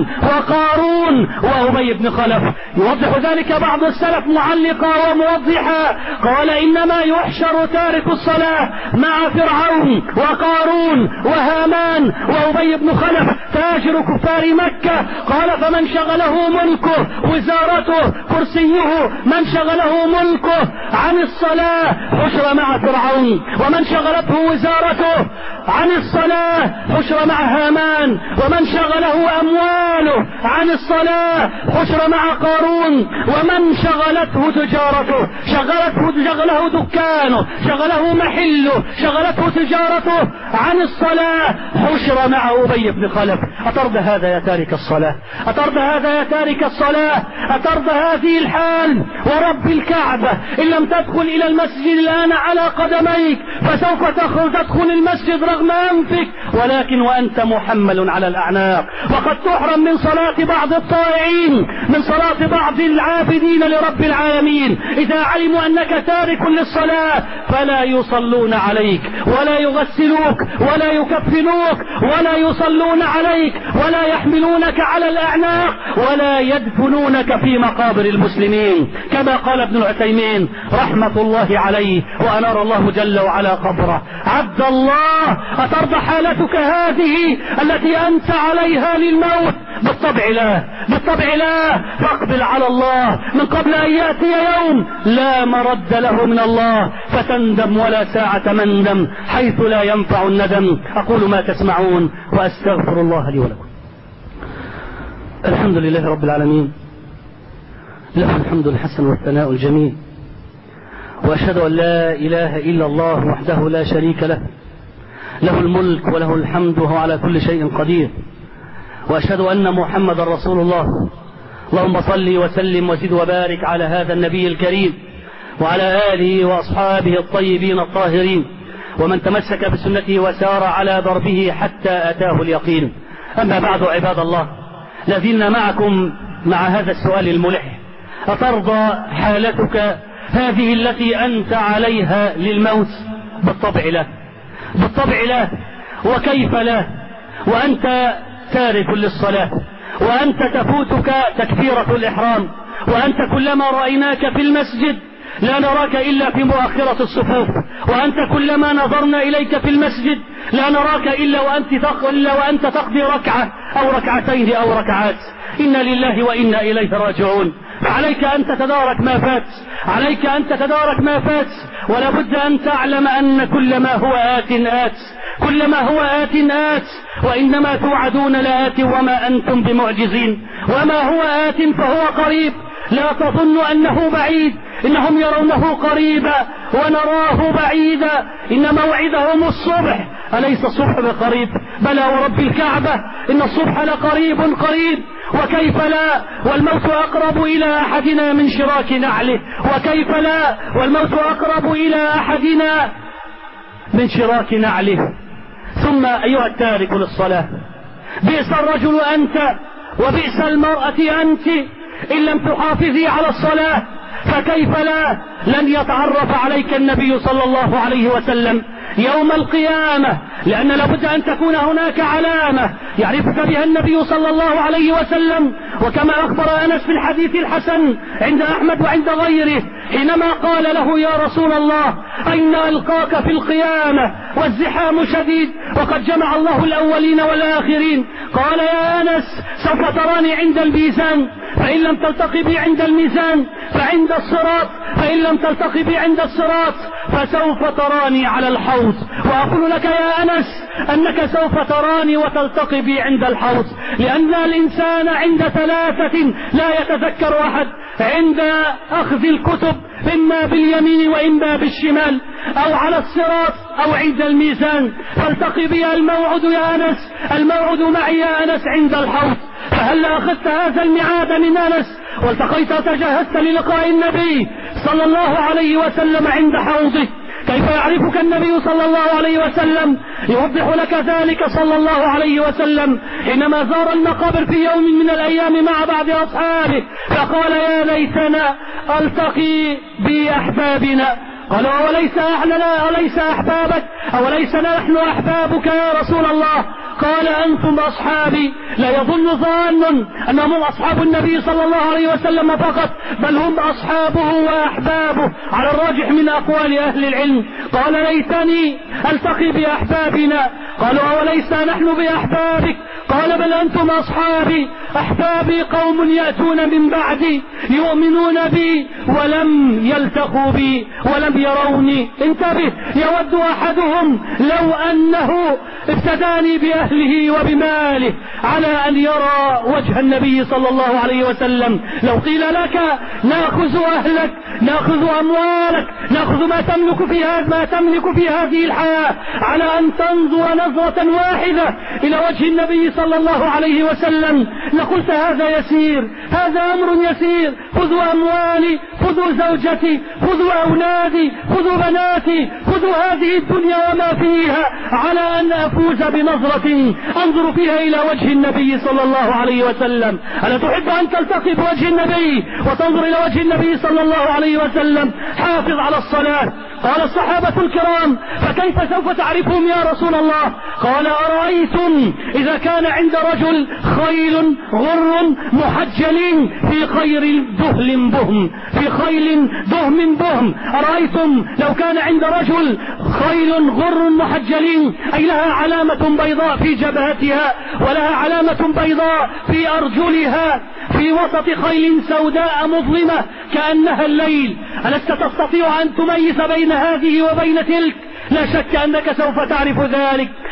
وقارون وأبي بن خلف. يوضح ذلك بعض السلف معلقا وموضحا، قال: إنما يحشر تارك الصلاة مع فرعون وقارون وهامان وأبي بن خلف تاجر كفار مكة. قال: فمن شغله ملكه وزارته كرسيه، من شغله ملكه عن الصلاة حشر مع فرعون، ومن شغلته وزارته عن الصلاة حشر مع هامان، ومن شغله أمواله عن الصلاة حشر مع قارون، ومن شغلته تجارته شغلته شغله دكانه شغله محله شغلته تجارته عن الصلاة حشر مع أبي بن خلف. أترضى هذا يا تارك الصلاة؟ أترضى هذا يا تارك الصلاة؟ أترضى هذه الحال؟ ورب الكعبة إن لم تدخل إلى المسجد الآن على قدميك فسوف تدخل المسجد رغم أنفك، ولكن وأنت محمل على الأعناق. وقد تحرم من صلاة بعض الطائعين، من صلاة بعض العابدين لرب العالمين إذا علموا أنك تارك للصلاة فلا يصلون عليك ولا يغسلوك ولا يكفنوك ولا يصلون عليك ولا يحملونك على الأعناق ولا يدفنونك في مقابر المسلمين، كما قال ابن العثيمين رحمة الله عليه وأنار الله جل وعلا قبره. عبد الله، أترضى حالتك هذه التي أنت عليها للموت؟ بالطبع لا، بالطبع لا. فاقبل على الله من قبل أن يأتي يوم لا مرد له من الله فتندم ولا ساعة مندم حيث لا ينفع الندم. أقول ما تسمعون وأستغفر الله لي ولكم. الحمد لله رب العالمين، له الحمد الحسن والثناء الجميل، وأشهد أن لا إله إلا الله وحده لا شريك له، له الملك وله الحمد وهو على كل شيء قدير، وأشهد أن محمد رسول الله. اللهم صل وسلم وزد وبارك على هذا النبي الكريم وعلى آله وأصحابه الطيبين الطاهرين ومن تمسك بسنته وسار على دربه حتى أتاه اليقين. أما بعد عباد الله، لازلنا معكم مع هذا السؤال الملح: أترضى حالتك هذه التي أنت عليها للموت؟ بالطبع لا، بالطبع لا، وكيف لا وأنت تارك للصلاة، وأنت تفوتك تكبيرة الإحرام، وأنت كلما رأيناك في المسجد لا نراك إلا في مؤخرة الصفوف، وأنت كلما نظرنا إليك في المسجد لا نراك إلا وأنت إلا وأنت تقضي ركعة أو ركعتين أو ركعات. إنا لله وإنا إليه راجعون. عليك أن تتدارك ما فات، عليك أن تتدارك ما فات، ولا بد أن تعلم أن كل ما هو آت آت، كل ما هو آت آت، وإنما توعدون لآت وما أنتم بمعجزين. وما هو آت فهو قريب، لا تظن أنه بعيد، إنهم يرونه قريبا ونراه بعيدا. إن موعدهم الصبح، أليس الصبح بقريب؟ بلى ورب الكعبة إن الصبح لقريب قريب. وكيف لا والموت أقرب إلى أحدنا من شراك نعله، وكيف لا والموت أقرب إلى أحدنا من شراك نعله. ثم أيها التارك للصلاة، بئس الرجل أنت وبئس المرأة أنت إن لم تحافظي على الصلاة، فكيف لا لن يتعرف عليك النبي صلى الله عليه وسلم يوم القيامة، لأن لابد أن تكون هناك علامة يعرفك بها النبي صلى الله عليه وسلم. وكما أخبر أنس في الحديث الحسن عند أحمد وعند غيره حينما قال له: يا رسول الله، أين ألقاك في القيامة والزحام شديد وقد جمع الله الأولين والآخرين؟ قال: يا أنس، سوف تراني عند الميزان، فإن لم تلتقي بي عند الميزان فعند الصراط، فإن لم تلتقي بي عند الصراط فسوف تراني على الحوض. وأقول لك يا أنس أنك سوف تراني وتلتقي بي عند الحوض، لأن الإنسان عند ثلاثة لا يتذكر أحد: عند أخذ الكتب إما باليمين وإما بالشمال، أو على الصراط، أو عند الميزان. فالتقي بي الموعد يا أنس، الموعد معي يا أنس عند الحوض. فهل أخذت هذا الميعاد من أنس والتقيت وتجهزت للقاء النبي صلى الله عليه وسلم عند حوضه؟ كيف يعرفك النبي صلى الله عليه وسلم؟ يوضح لك ذلك صلى الله عليه وسلم حينما زار المقابر في يوم من الأيام مع بعض أصحابه، فقال: يا ليتنا ألتقي بأحبابنا. قالوا: أوليس أهلنا أليس أحبابك أوليس نحن أحبابك يا رسول الله؟ قال: أنتم أصحابي. لا يظن ظان أنهم أصحاب النبي صلى الله عليه وسلم فقط، بل هم أصحابه وأحبابه على الراجح من أقوال أهل العلم. قال: ليتني ألتقي بأحبابنا. قالوا: أوليس نحن بأحبابك؟ قال: بل أنتم أصحابي. أحبابي قوم يأتون من بعدي يؤمنون بي ولم يلتقوا بي ولم يروني. انتبه، يود أحدهم لو أنه افتداني بأهله وبماله على أن يرى وجه النبي صلى الله عليه وسلم. لو قيل لك: نأخذ أهلك، نأخذ أموالك، نأخذ ما تملك في هذا ما تملك في هذه الحياة على أن تنظر نظرة واحدة إلى وجه النبي صلى الله عليه وسلم، لقلت: هذا يسير، هذا أمر يسير. خذوا أموالي، خذوا زوجتي، خذوا أولادي، خذوا بناتي، خذوا هذه الدنيا وما فيها على أن أفوز بنظرة أنظر فيها إلى وجه النبي صلى الله عليه وسلم. ألا تحب أن تلتقي بوجه النبي وتنظر إلى وجه النبي صلى الله عليه وسلم؟ حافظ على الصلاة. قال الصحابة الكرام: فكيف سوف تعرفهم يا رسول الله؟ قال: أرأيتم إذا كان عند رجل خيل غر محجل في خير دهل بهم في خيل دهم بهم أرأيتم لو كان عند رجل خيل غر محجلين، أي لها علامة بيضاء في جبهتها ولها علامة بيضاء في أرجلها، في وسط خيل سوداء مظلمة كأنها الليل، ألست تستطيع أن تميز بين هذه وبين تلك؟ لا شك أنك سوف تعرف ذلك.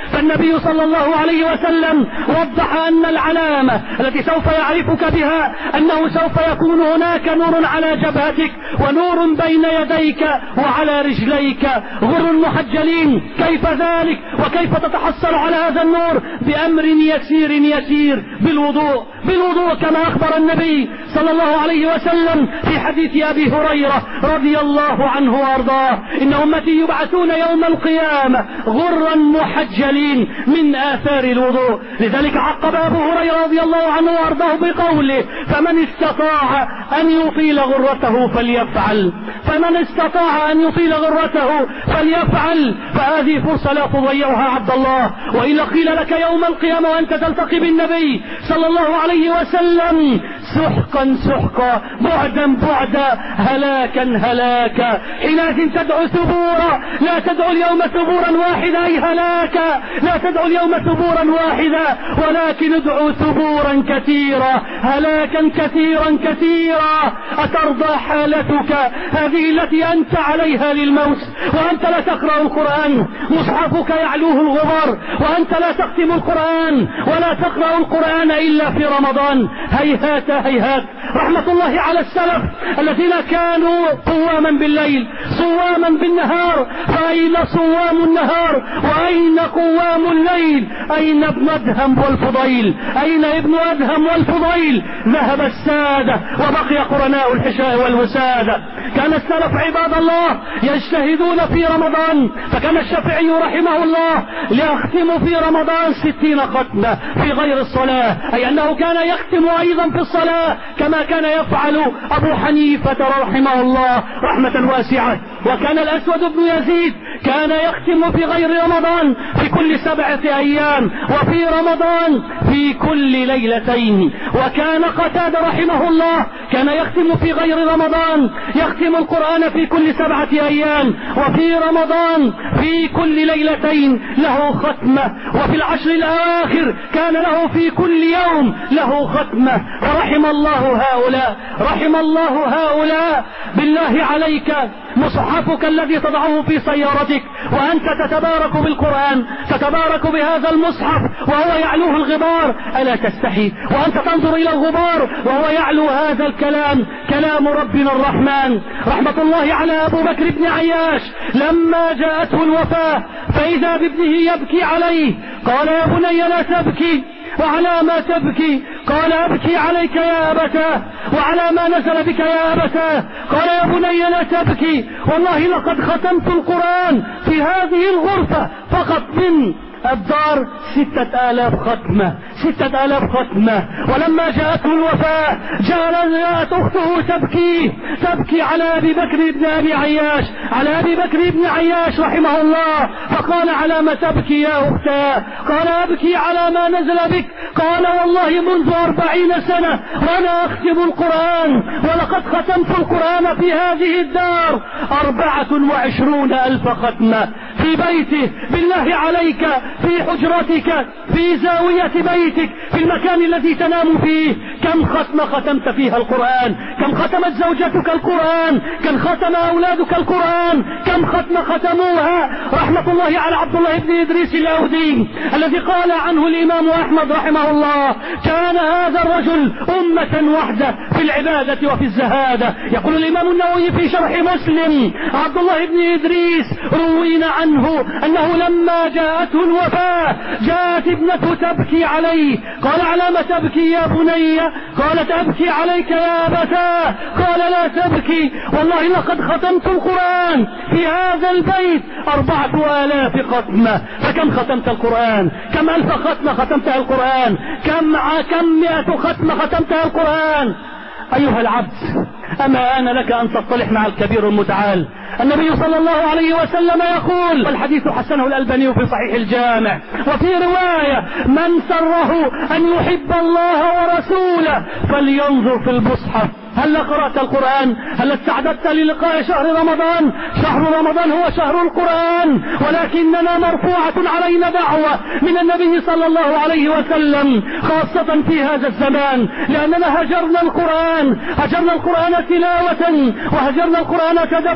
فالنبي صلى الله عليه وسلم وضح أن العلامة التي سوف يعرفك بها أنه سوف يكون هناك نور على جبهتك ونور بين يديك وعلى رجليك غر محجلين. كيف ذلك وكيف تتحصل على هذا النور؟ بأمر يسير يسير، بالوضوء بالوضوء كما أخبر النبي صلى الله عليه وسلم في حديث أبي هريرة رضي الله عنه وأرضاه: إن أمتي يبعثون يوم القيامة غرا محجلين من آثار الوضوء. لذلك عقب أبو هريرة رضي الله عنه وأرضاه بقوله: فمن استطاع أن يطيل غرته فليفعل، فمن استطاع أن يطيل غرته فليفعل. فهذه فرصة لا تضيعها عبد الله، وإلا قيل لك يوم القيامة وأنت تلتقي بالنبي صلى الله عليه وسلم: سحقا سحقا، بعدا بعدا، هلاكا هلاكا. حينئذ تدعو ثبورا، لا تدعو اليوم ثبورا واحدا أي هلاكا، لا تدعو اليوم ثبورا واحدا، ولكن ادعو ثبورا كثيرا، هلاكا كثيرا كثيرا. أترضى حالتك هذه التي أنت عليها للموت وأنت لا تقرأ القرآن، مصحفك يعلوه الغبار، وأنت لا تختم القرآن ولا تقرأ القرآن إلا في رمضان؟ هيهات هيهات. رحمة الله على السلف الذين كانوا قواما بالليل صواما بالنهار، فأين صوام النهار وأين قوام الليل؟ أين ابن أدهم والفضيل؟ أين ابن أدهم والفضيل؟ ذهب السادة وبقي قرناء الحشاء والوسادة. كان السلف عباد الله يجتهدون في رمضان، فكان الشافعي رحمه الله ليختم في رمضان ستين ختمة في غير الصلاة، أي أنه كان يختم أيضا في الصلاة كما كان يفعل أبو حنيفة رحمه الله رحمة واسعة. وكان الأسود بن يزيد كان يختم في غير رمضان في كل سبعة أيام، وفي رمضان في كل ليلتين. وكان قتادة رحمه الله كان يختم في غير رمضان، يختم القرآن في كل سبعة أيام، وفي رمضان في كل ليلتين له ختمة، وفي العشر الأواخر كان له في كل يوم له ختمة. ورحم الله هؤلاء، رحم الله هؤلاء. بالله عليك مصحفك الذي تضعه في سيارتك وأنت تتبارك بالقرآن، تتبارك بهذا المصحف وهو يعلوه الغبار، ألا تستحي وأنت تنظر إلى الغبار وهو يعلو هذا الكلام، كلام ربنا الرحمن؟ رحمة الله على أبو بكر بن عياش لما جاءته الوفاة فإذا بابنه يبكي عليه، قال: يا بني لا تبكي. وعلى ما تبكي؟ قال: أبكي عليك يا أبتاه. وعلى ما نزل بك يا أبتاه؟ قال: يا بني لا تبكي، والله لقد ختمت القرآن في هذه الغرفة فقط من الدار ستة آلاف ختمة، ستة آلاف ختمة. ولما جاءته الوفاة جاءت أخته تبكي تبكي على أبي بكر بن أبي عياش، على أبي بكر بن عياش رحمه الله، فقال: على ما تبكي يا أختاه؟ قال: أبكي على ما نزل بك. قال: والله منذ أربعين سنة وأنا أختم القرآن، ولقد ختمت القرآن في هذه الدار أربعة وعشرون ألف ختمة في بيته. بالله عليك في حجرتك، في زاوية بيتك، في المكان الذي تنام فيه، كم ختمة ختمت فيها القرآن؟ كم ختمت زوجتك القرآن؟ كم ختم أولادك القرآن؟ كم ختمة ختموها؟ رحمة الله على عبد الله بن إدريس الأودي الذي قال عنه الإمام أحمد رحمه الله: كان هذا الرجل أمة وحدة في العبادة وفي الزهادة. يقول الإمام النووي في شرح مسلم: عبد الله بن إدريس روينا عنه أنه لما جاءته الوفاة جاءت ابنته تبكي عليه، قال: على ما تبكي يا بني؟ قالت: أبكي عليك يا أبتاه. قال: لا تبكي، والله لقد ختمت القرآن في هذا البيت أربعة آلاف ختمة. فكم ختمت القرآن؟ كم ألف ختمة ختمتها القرآن؟ كم كم مئة ختمة ختمتها القرآن؟ أيها العبد، أما آن لك أن تصطلح مع الكبير المتعال. النبي صلى الله عليه وسلم يقول، والحديث حسنه الألباني في صحيح الجامع، وفي رواية: من سره أن يحب الله ورسوله فلينظر في المصحف. هل قرأت القرآن؟ هل استعددت للقاء شهر رمضان؟ شهر رمضان هو شهر القرآن، ولكننا مرفوعة علينا دعوة من النبي صلى الله عليه وسلم خاصة في هذا الزمان، لأننا هجرنا القرآن، هجرنا القرآن تلاوة وهجرنا القرآن تدبرا،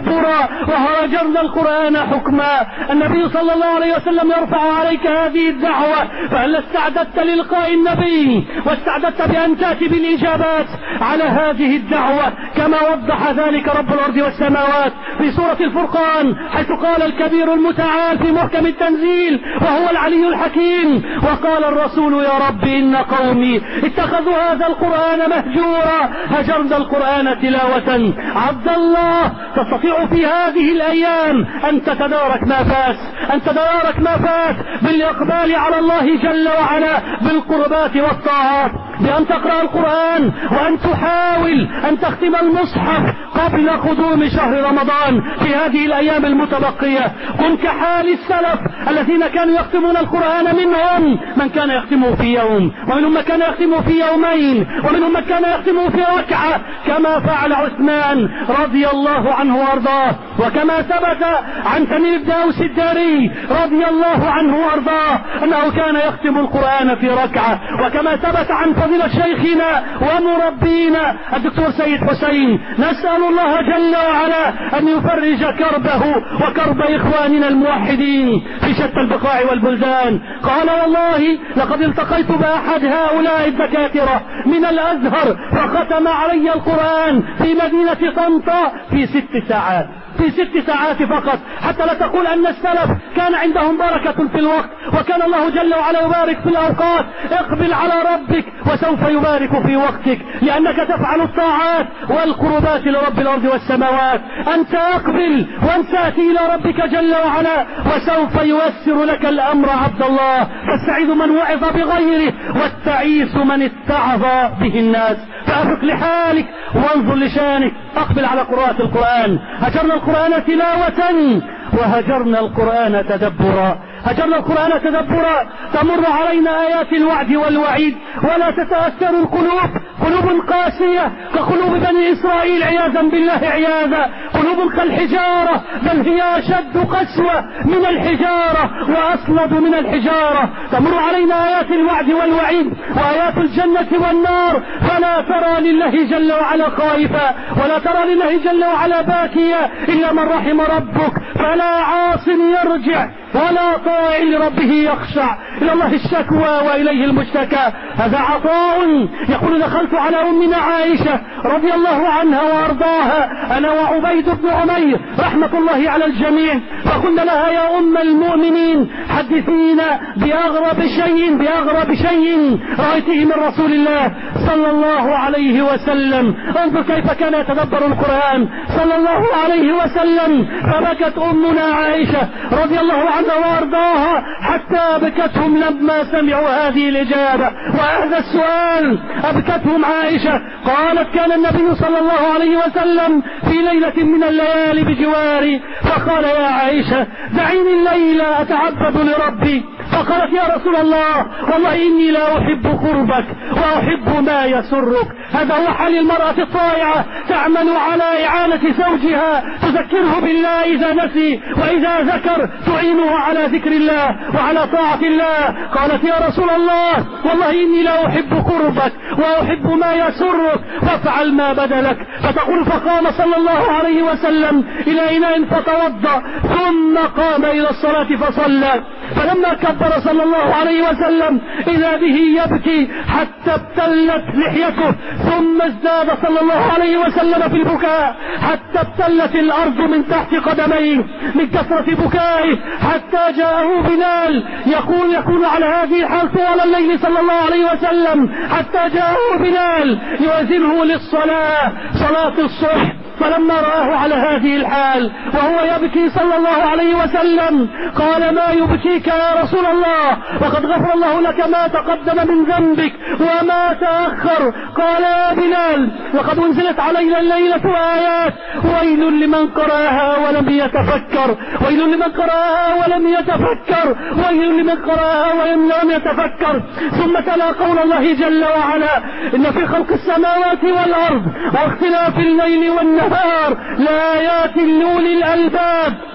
وهجرنا القرآن حكما. النبي صلى الله عليه وسلم يرفع عليك هذه الدعوة، فهل استعددت للقاء النبي واستعددت بأن تأتي بالإجابات على هذه الدعوة كما وضح ذلك رب الأرض والسماوات في سورة الفرقان، حيث قال الكبير المتعال في محكم التنزيل وهو العلي الحكيم: وقال الرسول يا رب إن قومي اتخذوا هذا القرآن مهجورا. هجرنا القرآن تلاوة. عبد الله، تستطيع في هذه الأيام أن تتدارك ما فات، أن تتدارك ما فات بالإقبال على الله جل وعلا بالقربات والطاعات، بأن تقرأ القرآن وأن تحاول أن تختم المصحف قبل قدوم شهر رمضان في هذه الأيام المتبقية. كن كحال السلف الذين كانوا يختمون القرآن، منهم من كان يختمه في يوم، ومنهم من كان يختمه في يومين، ومنهم من كان يختمه في ركعة كما فعل عثمان رضي الله عنه وارضاه، وكما ثبت عن تميم بن أوس الداري رضي الله عنه وارضاه أنه كان يختم القرآن في ركعة، وكما ثبت عن فضيلة شيخنا ومربينا الدكتور سيد حسين. نسأل الله جل وعلا أن يفرج كربه وكرب إخواننا الموحدين في شتى البقاع والبلدان. قال: والله لقد التقيت بأحد هؤلاء الدكاترة من الأزهر فختم علي القرآن في مدينة طنطا في ست ساعات، في ست ساعات فقط، حتى لا تقول أن السلف كان عندهم بركة في الوقت، وكان الله جل وعلا يبارك في الأوقات. اقبل على ربك وسوف يبارك في وقتك، لأنك تفعل الطاعات والقربات لرب الأرض والسماوات. أنت أقبل وأنت تأتي إلى ربك جل وعلا وسوف ييسر لك الأمر. عبد الله، فالسعيد من وعظ بغيره والتعيس من اتعظ به الناس. فأفق لحالك وانظر لشانك، أقبل على قراءة القرآن. هجرنا القرآن تلاوة وهجرنا القرآن تدبرا. هجرنا القرآن تدبرا، تمر علينا آيات الوعد والوعيد ولا تتأثر القلوب، قلوب قاسية كقلوب بني إسرائيل عياذا بالله عياذا، قلوب كالحجارة، بل هي أشد قسوة من الحجارة وأصلد من الحجارة. تمر علينا آيات الوعد والوعيد وآيات الجنة والنار، فلا ترى لله جل وعلا خائفا ولا ترى لله جل وعلا باكيا إلا من رحم ربك. فلا عاص يرجع ولا طائع لربه يخشع، إلى الله الشكوى وإليه المشتكى. هذا عطاء. يقول: دخلت على أمنا عائشة رضي الله عنها وأرضاها أنا وعبيد بن عمير رحمة الله على الجميع، فقلنا لها: يا أم المؤمنين، حدثينا بأغرب شيء بأغرب شيء رأيته من رسول الله صلى الله عليه وسلم. انظر كيف كان يتدبر القرآن صلى الله عليه وسلم. فبكت أمنا عائشة رضي الله عنها وارضاها حتى بكتهم لما سمعوا هذه الإجابة وهذا السؤال. أبكتهم عائشة، قالت: كان النبي صلى الله عليه وسلم في ليلة من الليالي بجواري فقال: يا عائشة دعيني الليلة أتعبد لربي. فقالت: يا رسول الله، والله إني لا أحب قربك وأحب ما يسرك. هذا هو حال المرأة الطائعة، تعمل على إعانة زوجها، تذكره بالله إذا نسي، وإذا ذكر تعينه على ذكر الله وعلى طاعة الله. قالت: يا رسول الله، والله إني لا أحب قربك وأحب ما يسرك، فافعل ما بدلك. فتقول: فقام صلى الله عليه وسلم إلى إناء فتوضأ ثم قام إلى الصلاة فصلى. فلما كبر صلى الله عليه وسلم إذا به يبكي حتى ابتلت لحيته، ثم ازداد صلى الله عليه وسلم في البكاء حتى ابتلت الأرض من تحت قدميه من كثرة بكائه، حتى جاءه بلال يقول يقول على هذه الحال طوال الليل صلى الله عليه وسلم، حتى جاءه بلال يؤذنه للصلاة، صلاة الصبح. فلما رآه على هذه الحال وهو يبكي صلى الله عليه وسلم قال: ما يبكيك يا رسول الله؟ وقد غفر الله لك ما تقدم من ذنبك وما تأخر. قال: يا بلال، وقد أنزلت علينا الليلة آيات ويل لمن قرأها ولم يتفكر، ويل لمن قرأها ولم يتفكر، ويل لمن قرأها ولم يتفكر. ثم تلا قول الله جل وعلا: إن في خلق السماوات والأرض واختلاف الليل والنهار لآيات لأولي الألباب.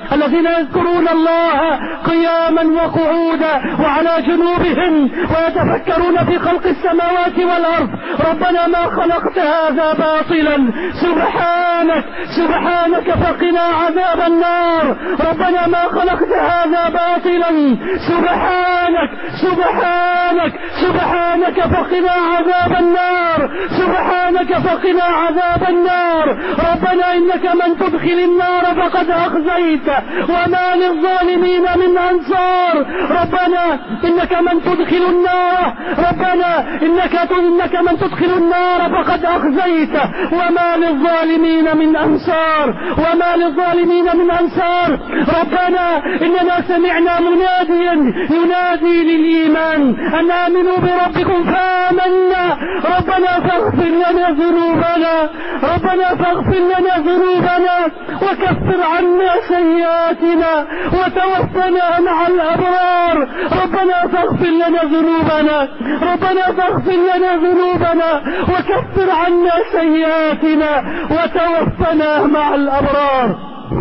الذين يذكرون الله قياما وقعودا وعلى جنوبهم ويتفكرون في خلق السماوات والأرض. ربنا ما خلقت هذا باطلا سبحانك سبحانك فقنا عذاب النار. ربنا ما خلقت هذا باطلا سبحانك سبحانك سبحانك فقنا عذاب النار. سبحانك فقنا عذاب النار. ربنا إنك من تدخل النار فقد أخزيت وما للظالمين من أنصار. ربنا إنك من تدخل النار ربنا إنك إنك من تدخل النار فقد أخزيت وما للظالمين من أنصار وما للظالمين من أنصار. ربنا إننا سمعنا مناديا ينادي للإيمان أن آمنوا بربكم فآمنا. ربنا فاغفر لنا ذنوبنا ربنا فاغفر لنا ذنوبنا وكفر عنا سيئاتنا وتوفنا مع الأبرار. ربنا فاغفر لنا ذنوبنا ربنا فاغفر لنا ذنوبنا وكفر عنا سيئاتنا وتوفنا مع الأبرار.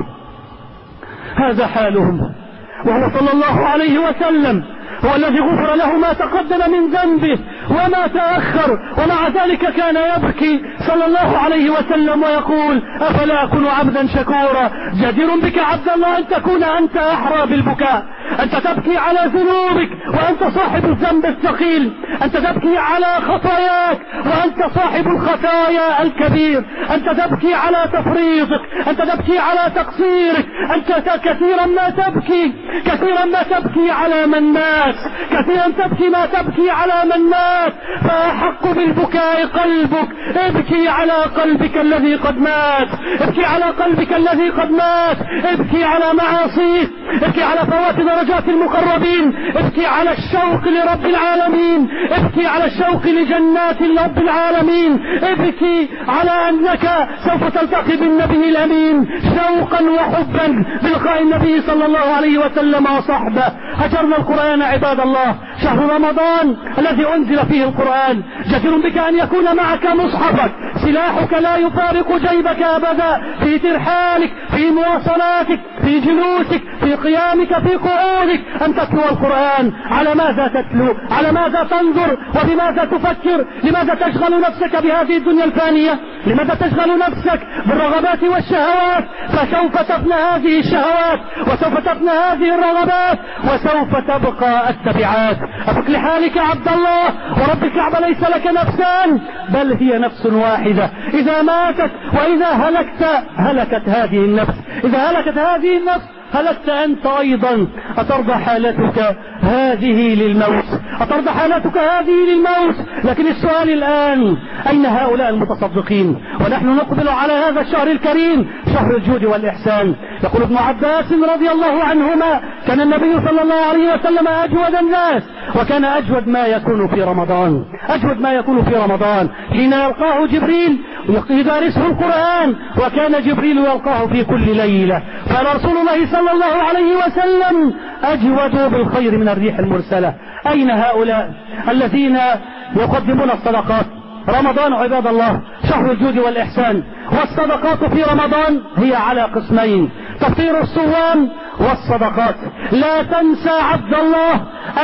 هذا حالهم. وهو صلى الله عليه وسلم هو الذي غفر له ما تقدم من ذنبه وما تأخر، ومع ذلك كان يبكي صلى الله عليه وسلم ويقول أفلا أكون عبدا شكورا. جدير بك عبد الله أن تكون أنت أحرى بالبكاء. أنت تبكي على ذنوبك وأنت صاحب الذنب الثقيل. أنت تبكي على خطاياك وأنت صاحب الخطايا الكبير. أنت تبكي على تفريطك. أنت تبكي على تقصيرك. أنت كثيرا ما تبكي كثيرا ما تبكي على من مات. كثيرا تبكي ما تبكي على من مات. فأحق بالبكاء قلبك. ابكي على قلبك الذي قد مات. ابكي على قلبك الذي قد مات. ابكي على معاصيك. ابكي على فوات درجات المقربين. ابكي على الشوق لرب العالمين. ابكي على الشوق لجنات رب العالمين. ابكي على أنك سوف تلتقي بالنبي الأمين شوقا وحبا بلقاء النبي صلى الله عليه وسلم وصحبه. هجرنا القرآن عباد الله. شهر رمضان الذي أنزل فيه القرآن. جدير بك أن يكون معك مصحفك. سلاحك لا يفارق جيبك أبدا في ترحالك في مواصلاتك في جلوسك في قيامك في قعودك أن تتلو القرآن. على ماذا تتلو؟ على ماذا تنظر؟ وبماذا تفكر؟ لماذا تشغل نفسك بهذه الدنيا الفانية؟ لماذا تشغل نفسك بالرغبات والشهوات؟ فسوف تفنى هذه الشهوات وسوف تفنى هذه الرغبات وسوف تبقى التبعات. أفك لحالك عبد الله ورب الكعبة ليس لك نفسان بل هي نفس واحدة. إذا ماتت وإذا هلكت هلكت هذه النفس. إذا هلكت هذه النفس هلكت أنت أيضا. أترضى حالتك هذه للموت؟ أترضى حالتك هذه للموت؟ لكن السؤال الآن أين هؤلاء المتصدقين ونحن نقبل على هذا الشهر الكريم شهر الجود والإحسان؟ يقول ابن عباس رضي الله عنهما كان النبي صلى الله عليه وسلم أجود الناس وكان أجود ما يكون في رمضان. أجود ما يكون في رمضان حين يلقاه جبريل يدارسه القرآن وكان جبريل يلقاه في كل ليلة. قال رسول الله صلى الله عليه وسلم أجود بالخير من الريح المرسلة. أين هؤلاء الذين يقدمون الصدقات؟ رمضان عباد الله شهر الجود والإحسان. والصدقات في رمضان هي على قسمين: تفطير الصوام والصدقات. لا تنسى عبد الله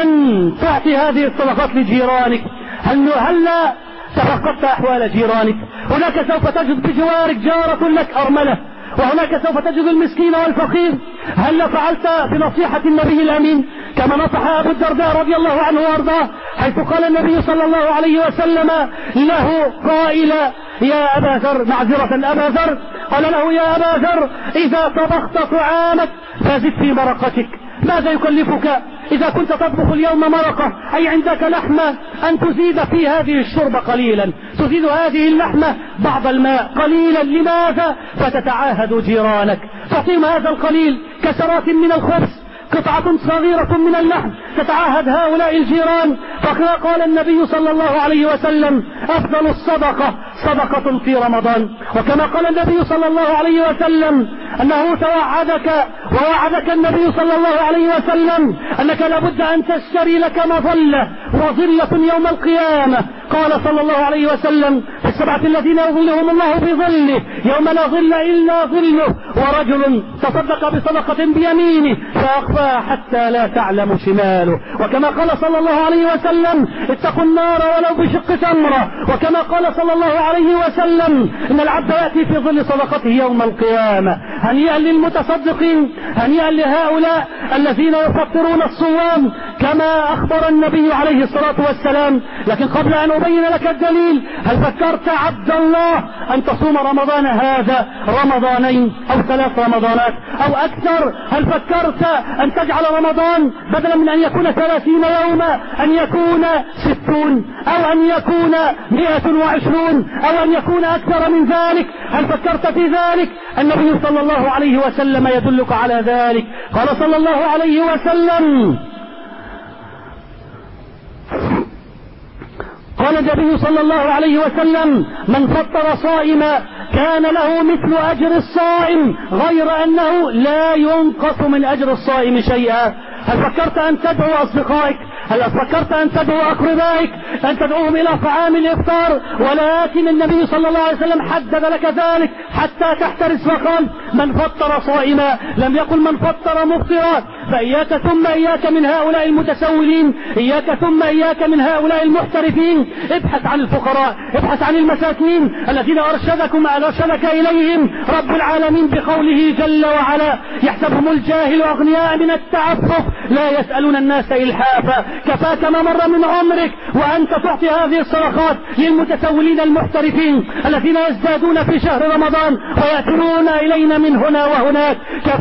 أن تعطي هذه الصدقات لجيرانك. هل هلا تفقدت أحوال جيرانك؟ هناك سوف تجد بجوارك جارة لك أرملة وهناك سوف تجد المسكين والفقير. هل فعلت بنصيحة النبي الأمين كما نصح أبو الدرداء رضي الله عنه وارضاه حيث قال النبي صلى الله عليه وسلم له قائلا يا أبا ذر معذرة أبا ذر قال له يا أبا ذر إذا طبخت طعامك فزد في مرقتك. ماذا يكلفك إذا كنت تطبخ اليوم مرقة أي عندك لحمة أن تزيد في هذه الشوربة قليلا، تزيد هذه اللحمة بعض الماء قليلا. لماذا؟ فتتعاهد جيرانك. تعطيهم هذا القليل كسرات من الخبز قطعة صغيرة من اللحم تتعاهد هؤلاء الجيران. فقال النبي صلى الله عليه وسلم أفضل الصدقة صدقة في رمضان. وكما قال النبي صلى الله عليه وسلم أنه توعدك ووعدك النبي صلى الله عليه وسلم أنك لابد أن تشتري لك مظلة وظلة يوم القيامة قال صلى الله عليه وسلم في السبعة الذين يظلهم الله في ظله يوم لا ظل إلا ظله ورجل تصدق بصدقة بيمينه فأخفاها حتى لا تعلم شماله. وكما قال صلى الله عليه وسلم اتقوا النار ولو بشق تمرة. وكما قال صلى الله عليه وسلم إن العبد يأتي في ظل صدقته يوم القيامة. هنيئا للمتصدقين، هنيئا لهؤلاء الذين يفطرون الصوام كما أخبر النبي عليه الصلاة والسلام. لكن قبل أن أبين لك الدليل، هل فكرت عبد الله أن تصوم رمضان هذا رمضانين أو ثلاث رمضانات أو أكثر؟ هل فكرت أن تجعل رمضان بدلا من أن يكون ثلاثين يوما أن يكون ستون أو أن يكون مئة وعشرون أو أن يكون أكثر من ذلك؟ هل فكرت في ذلك؟ النبي صلى الله عليه وسلم يدلك على ذلك. قال صلى الله عليه وسلم قال النبي صلى الله عليه وسلم من فطر صائما كان له مثل أجر الصائم غير أنه لا ينقص من أجر الصائم شيئا. هل فكرت أن تدعو أصدقائك؟ هل فكرت أن تدعو أقربائك أن تدعوهم إلى طعام الإفطار؟ ولكن النبي صلى الله عليه وسلم حدد لك ذلك حتى تحترس فقال من فطر صائما، لم يقل من فطر مفطرا. فإياك ثم إياك من هؤلاء المتسولين، إياك ثم إياك من هؤلاء المحترفين. ابحث عن الفقراء، ابحث عن المساكين الذين أرشدكم أرشدك إليهم رب العالمين بقوله جل وعلا يحسبهم الجاهل أغنياء من التعفف لا يسألون الناس إلحافا. كفاك ما مر من عمرك وأنت تعطي هذه الصدقات للمتسولين المحترفين الذين يزدادون في شهر رمضان ويأتون إلينا من هنا وهناك.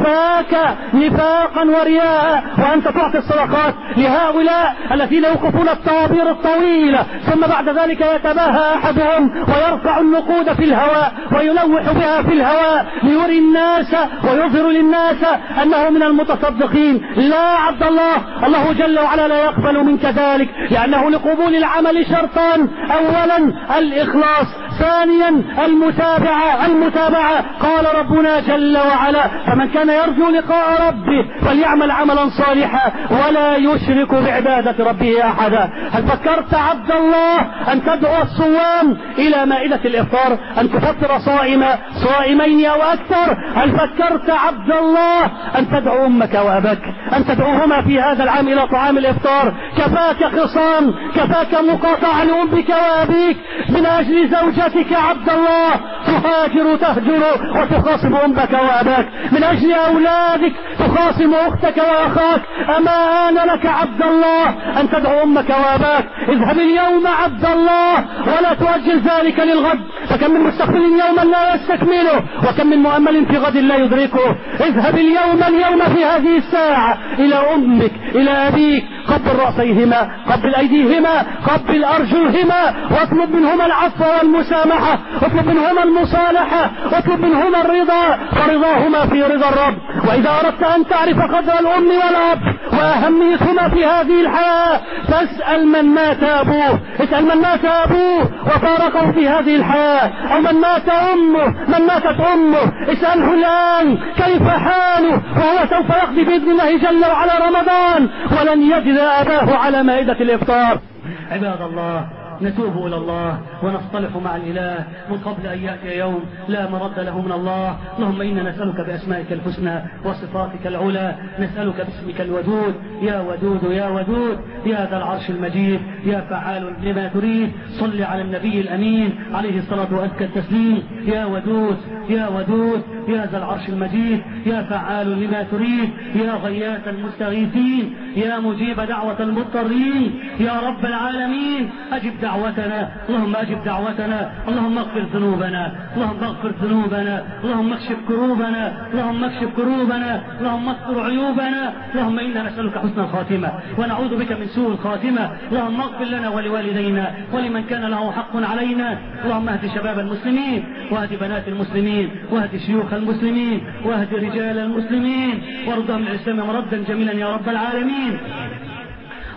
كفاك نفاقا ورياء وأنت تعطي الصدقات لهؤلاء الذين يوقفون الطوابير الطويلة ثم بعد ذلك يتباهى أحدهم ويرفع النقود في الهواء ويلوح بها في الهواء ليري الناس ويظهر للناس أنه من المتصدقين. لا عبد الله، الله جل وعلا لا يقبل منك ذلك، لأنه لقبول العمل شرطان: أولا الإخلاص، ثانيا المتابعة المتابعة قال ربنا جل وعلا فمن كان يرجو لقاء ربه فليعمل عملا صالحا ولا يشرك بعبادة ربه أحدا. هل فكرت عبد الله أن تدعو الصوام إلى مائدة الإفطار، أن تفطر صائما صائمين أو أكثر؟ هل فكرت عبد الله أن تدعو أمك وأباك، أن تدعوهما في هذا العام إلى طعام الإفطار؟ كفاك خصام، كفاك مقاطعة لأمك وأبيك من أجل زوجتك عبد الله تهاجر تهجر وتخاصم أمك وأباك، من أجل أولادك تخاصم أختك وأخاك. أما آن لك عبد الله أن تدعو أمك وأباك؟ اذهب اليوم عبد الله ولا تؤجل ذلك للغد، فكم من مستقبل يوما لا يستكمله وكم من مؤمل في غد لا يدركه. اذهب اليوم اليوم في هذه الساعة إلى أمك إلى أبيك، قبل رأسيهما، قبل أيديهما، قبل أرجلهما، واطلب منهما العفو والمسامحة، اطلب منهما المصالحة، اطلب منهما الرضا، فرضاهما في رضا الرب. وإذا أردت أن تعرف قدر الأم والأب وأهميتهما في هذه الحياة فاسأل من مات أبوه، اسأل من مات أبوه وفارقه في هذه الحياة، أو من مات أمه، من ماتت أمه، اسأله الآن كيف حاله وهو سوف يقضي بإذن الله جل وعلا رمضان ولن يجد أباه على مائدة الإفطار. عباد الله، نتوب إلى الله ونصطلح مع الإله من قبل أن يأتي يوم لا مرد له من الله. اللهم إنا نسألك بأسمائك الحسنى وصفاتك العلى، نسألك باسمك الودود يا ودود يا ودود يا ذا العرش المجيد يا فعال لما تريد. صل على النبي الأمين عليه الصلاة وأزكى التسليم. يا ودود يا ودود يا ذا العرش المجيد يا فعال لما تريد يا غياث المستغيثين يا مجيب دعوة المضطرين يا رب العالمين، أجب دعوتنا، اللهم أجب دعوتنا، اللهم اغفر ذنوبنا، اللهم اغفر ذنوبنا، اللهم اكشف كروبنا، اللهم اكشف كروبنا، اللهم استر عيوبنا. اللهم إنا نسألك حسن الخاتمة ونعوذ بك من سوء الخاتمة. اللهم اغفر لنا ولوالدينا ولمن كان له حق علينا. اللهم اهد شباب المسلمين واهد بنات المسلمين واهد شيوخ المسلمين واهد رجال المسلمين وارضهم للإسلام مردا جميلا يا رب العالمين.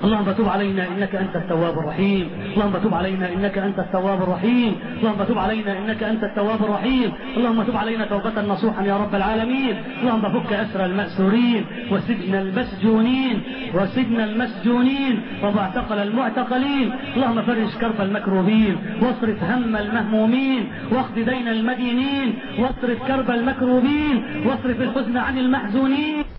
اللهم تب علينا إنك أنت التواب الرحيم. اللهم تب علينا إنك أنت التواب الرحيم. اللهم تب علينا إنك أنت التواب الرحيم. اللهم تب علينا توبة نصوحا يا رب العالمين. اللهم فك أسر المأسورين وسجن المسجونين وسجن المسجونين ومعتقل المعتقلين. اللهم فرج كرب المكروبين واصرف هم المهمومين واقض دين المدينين واصرف كرب المكروبين واصرف الحزن عن المحزونين.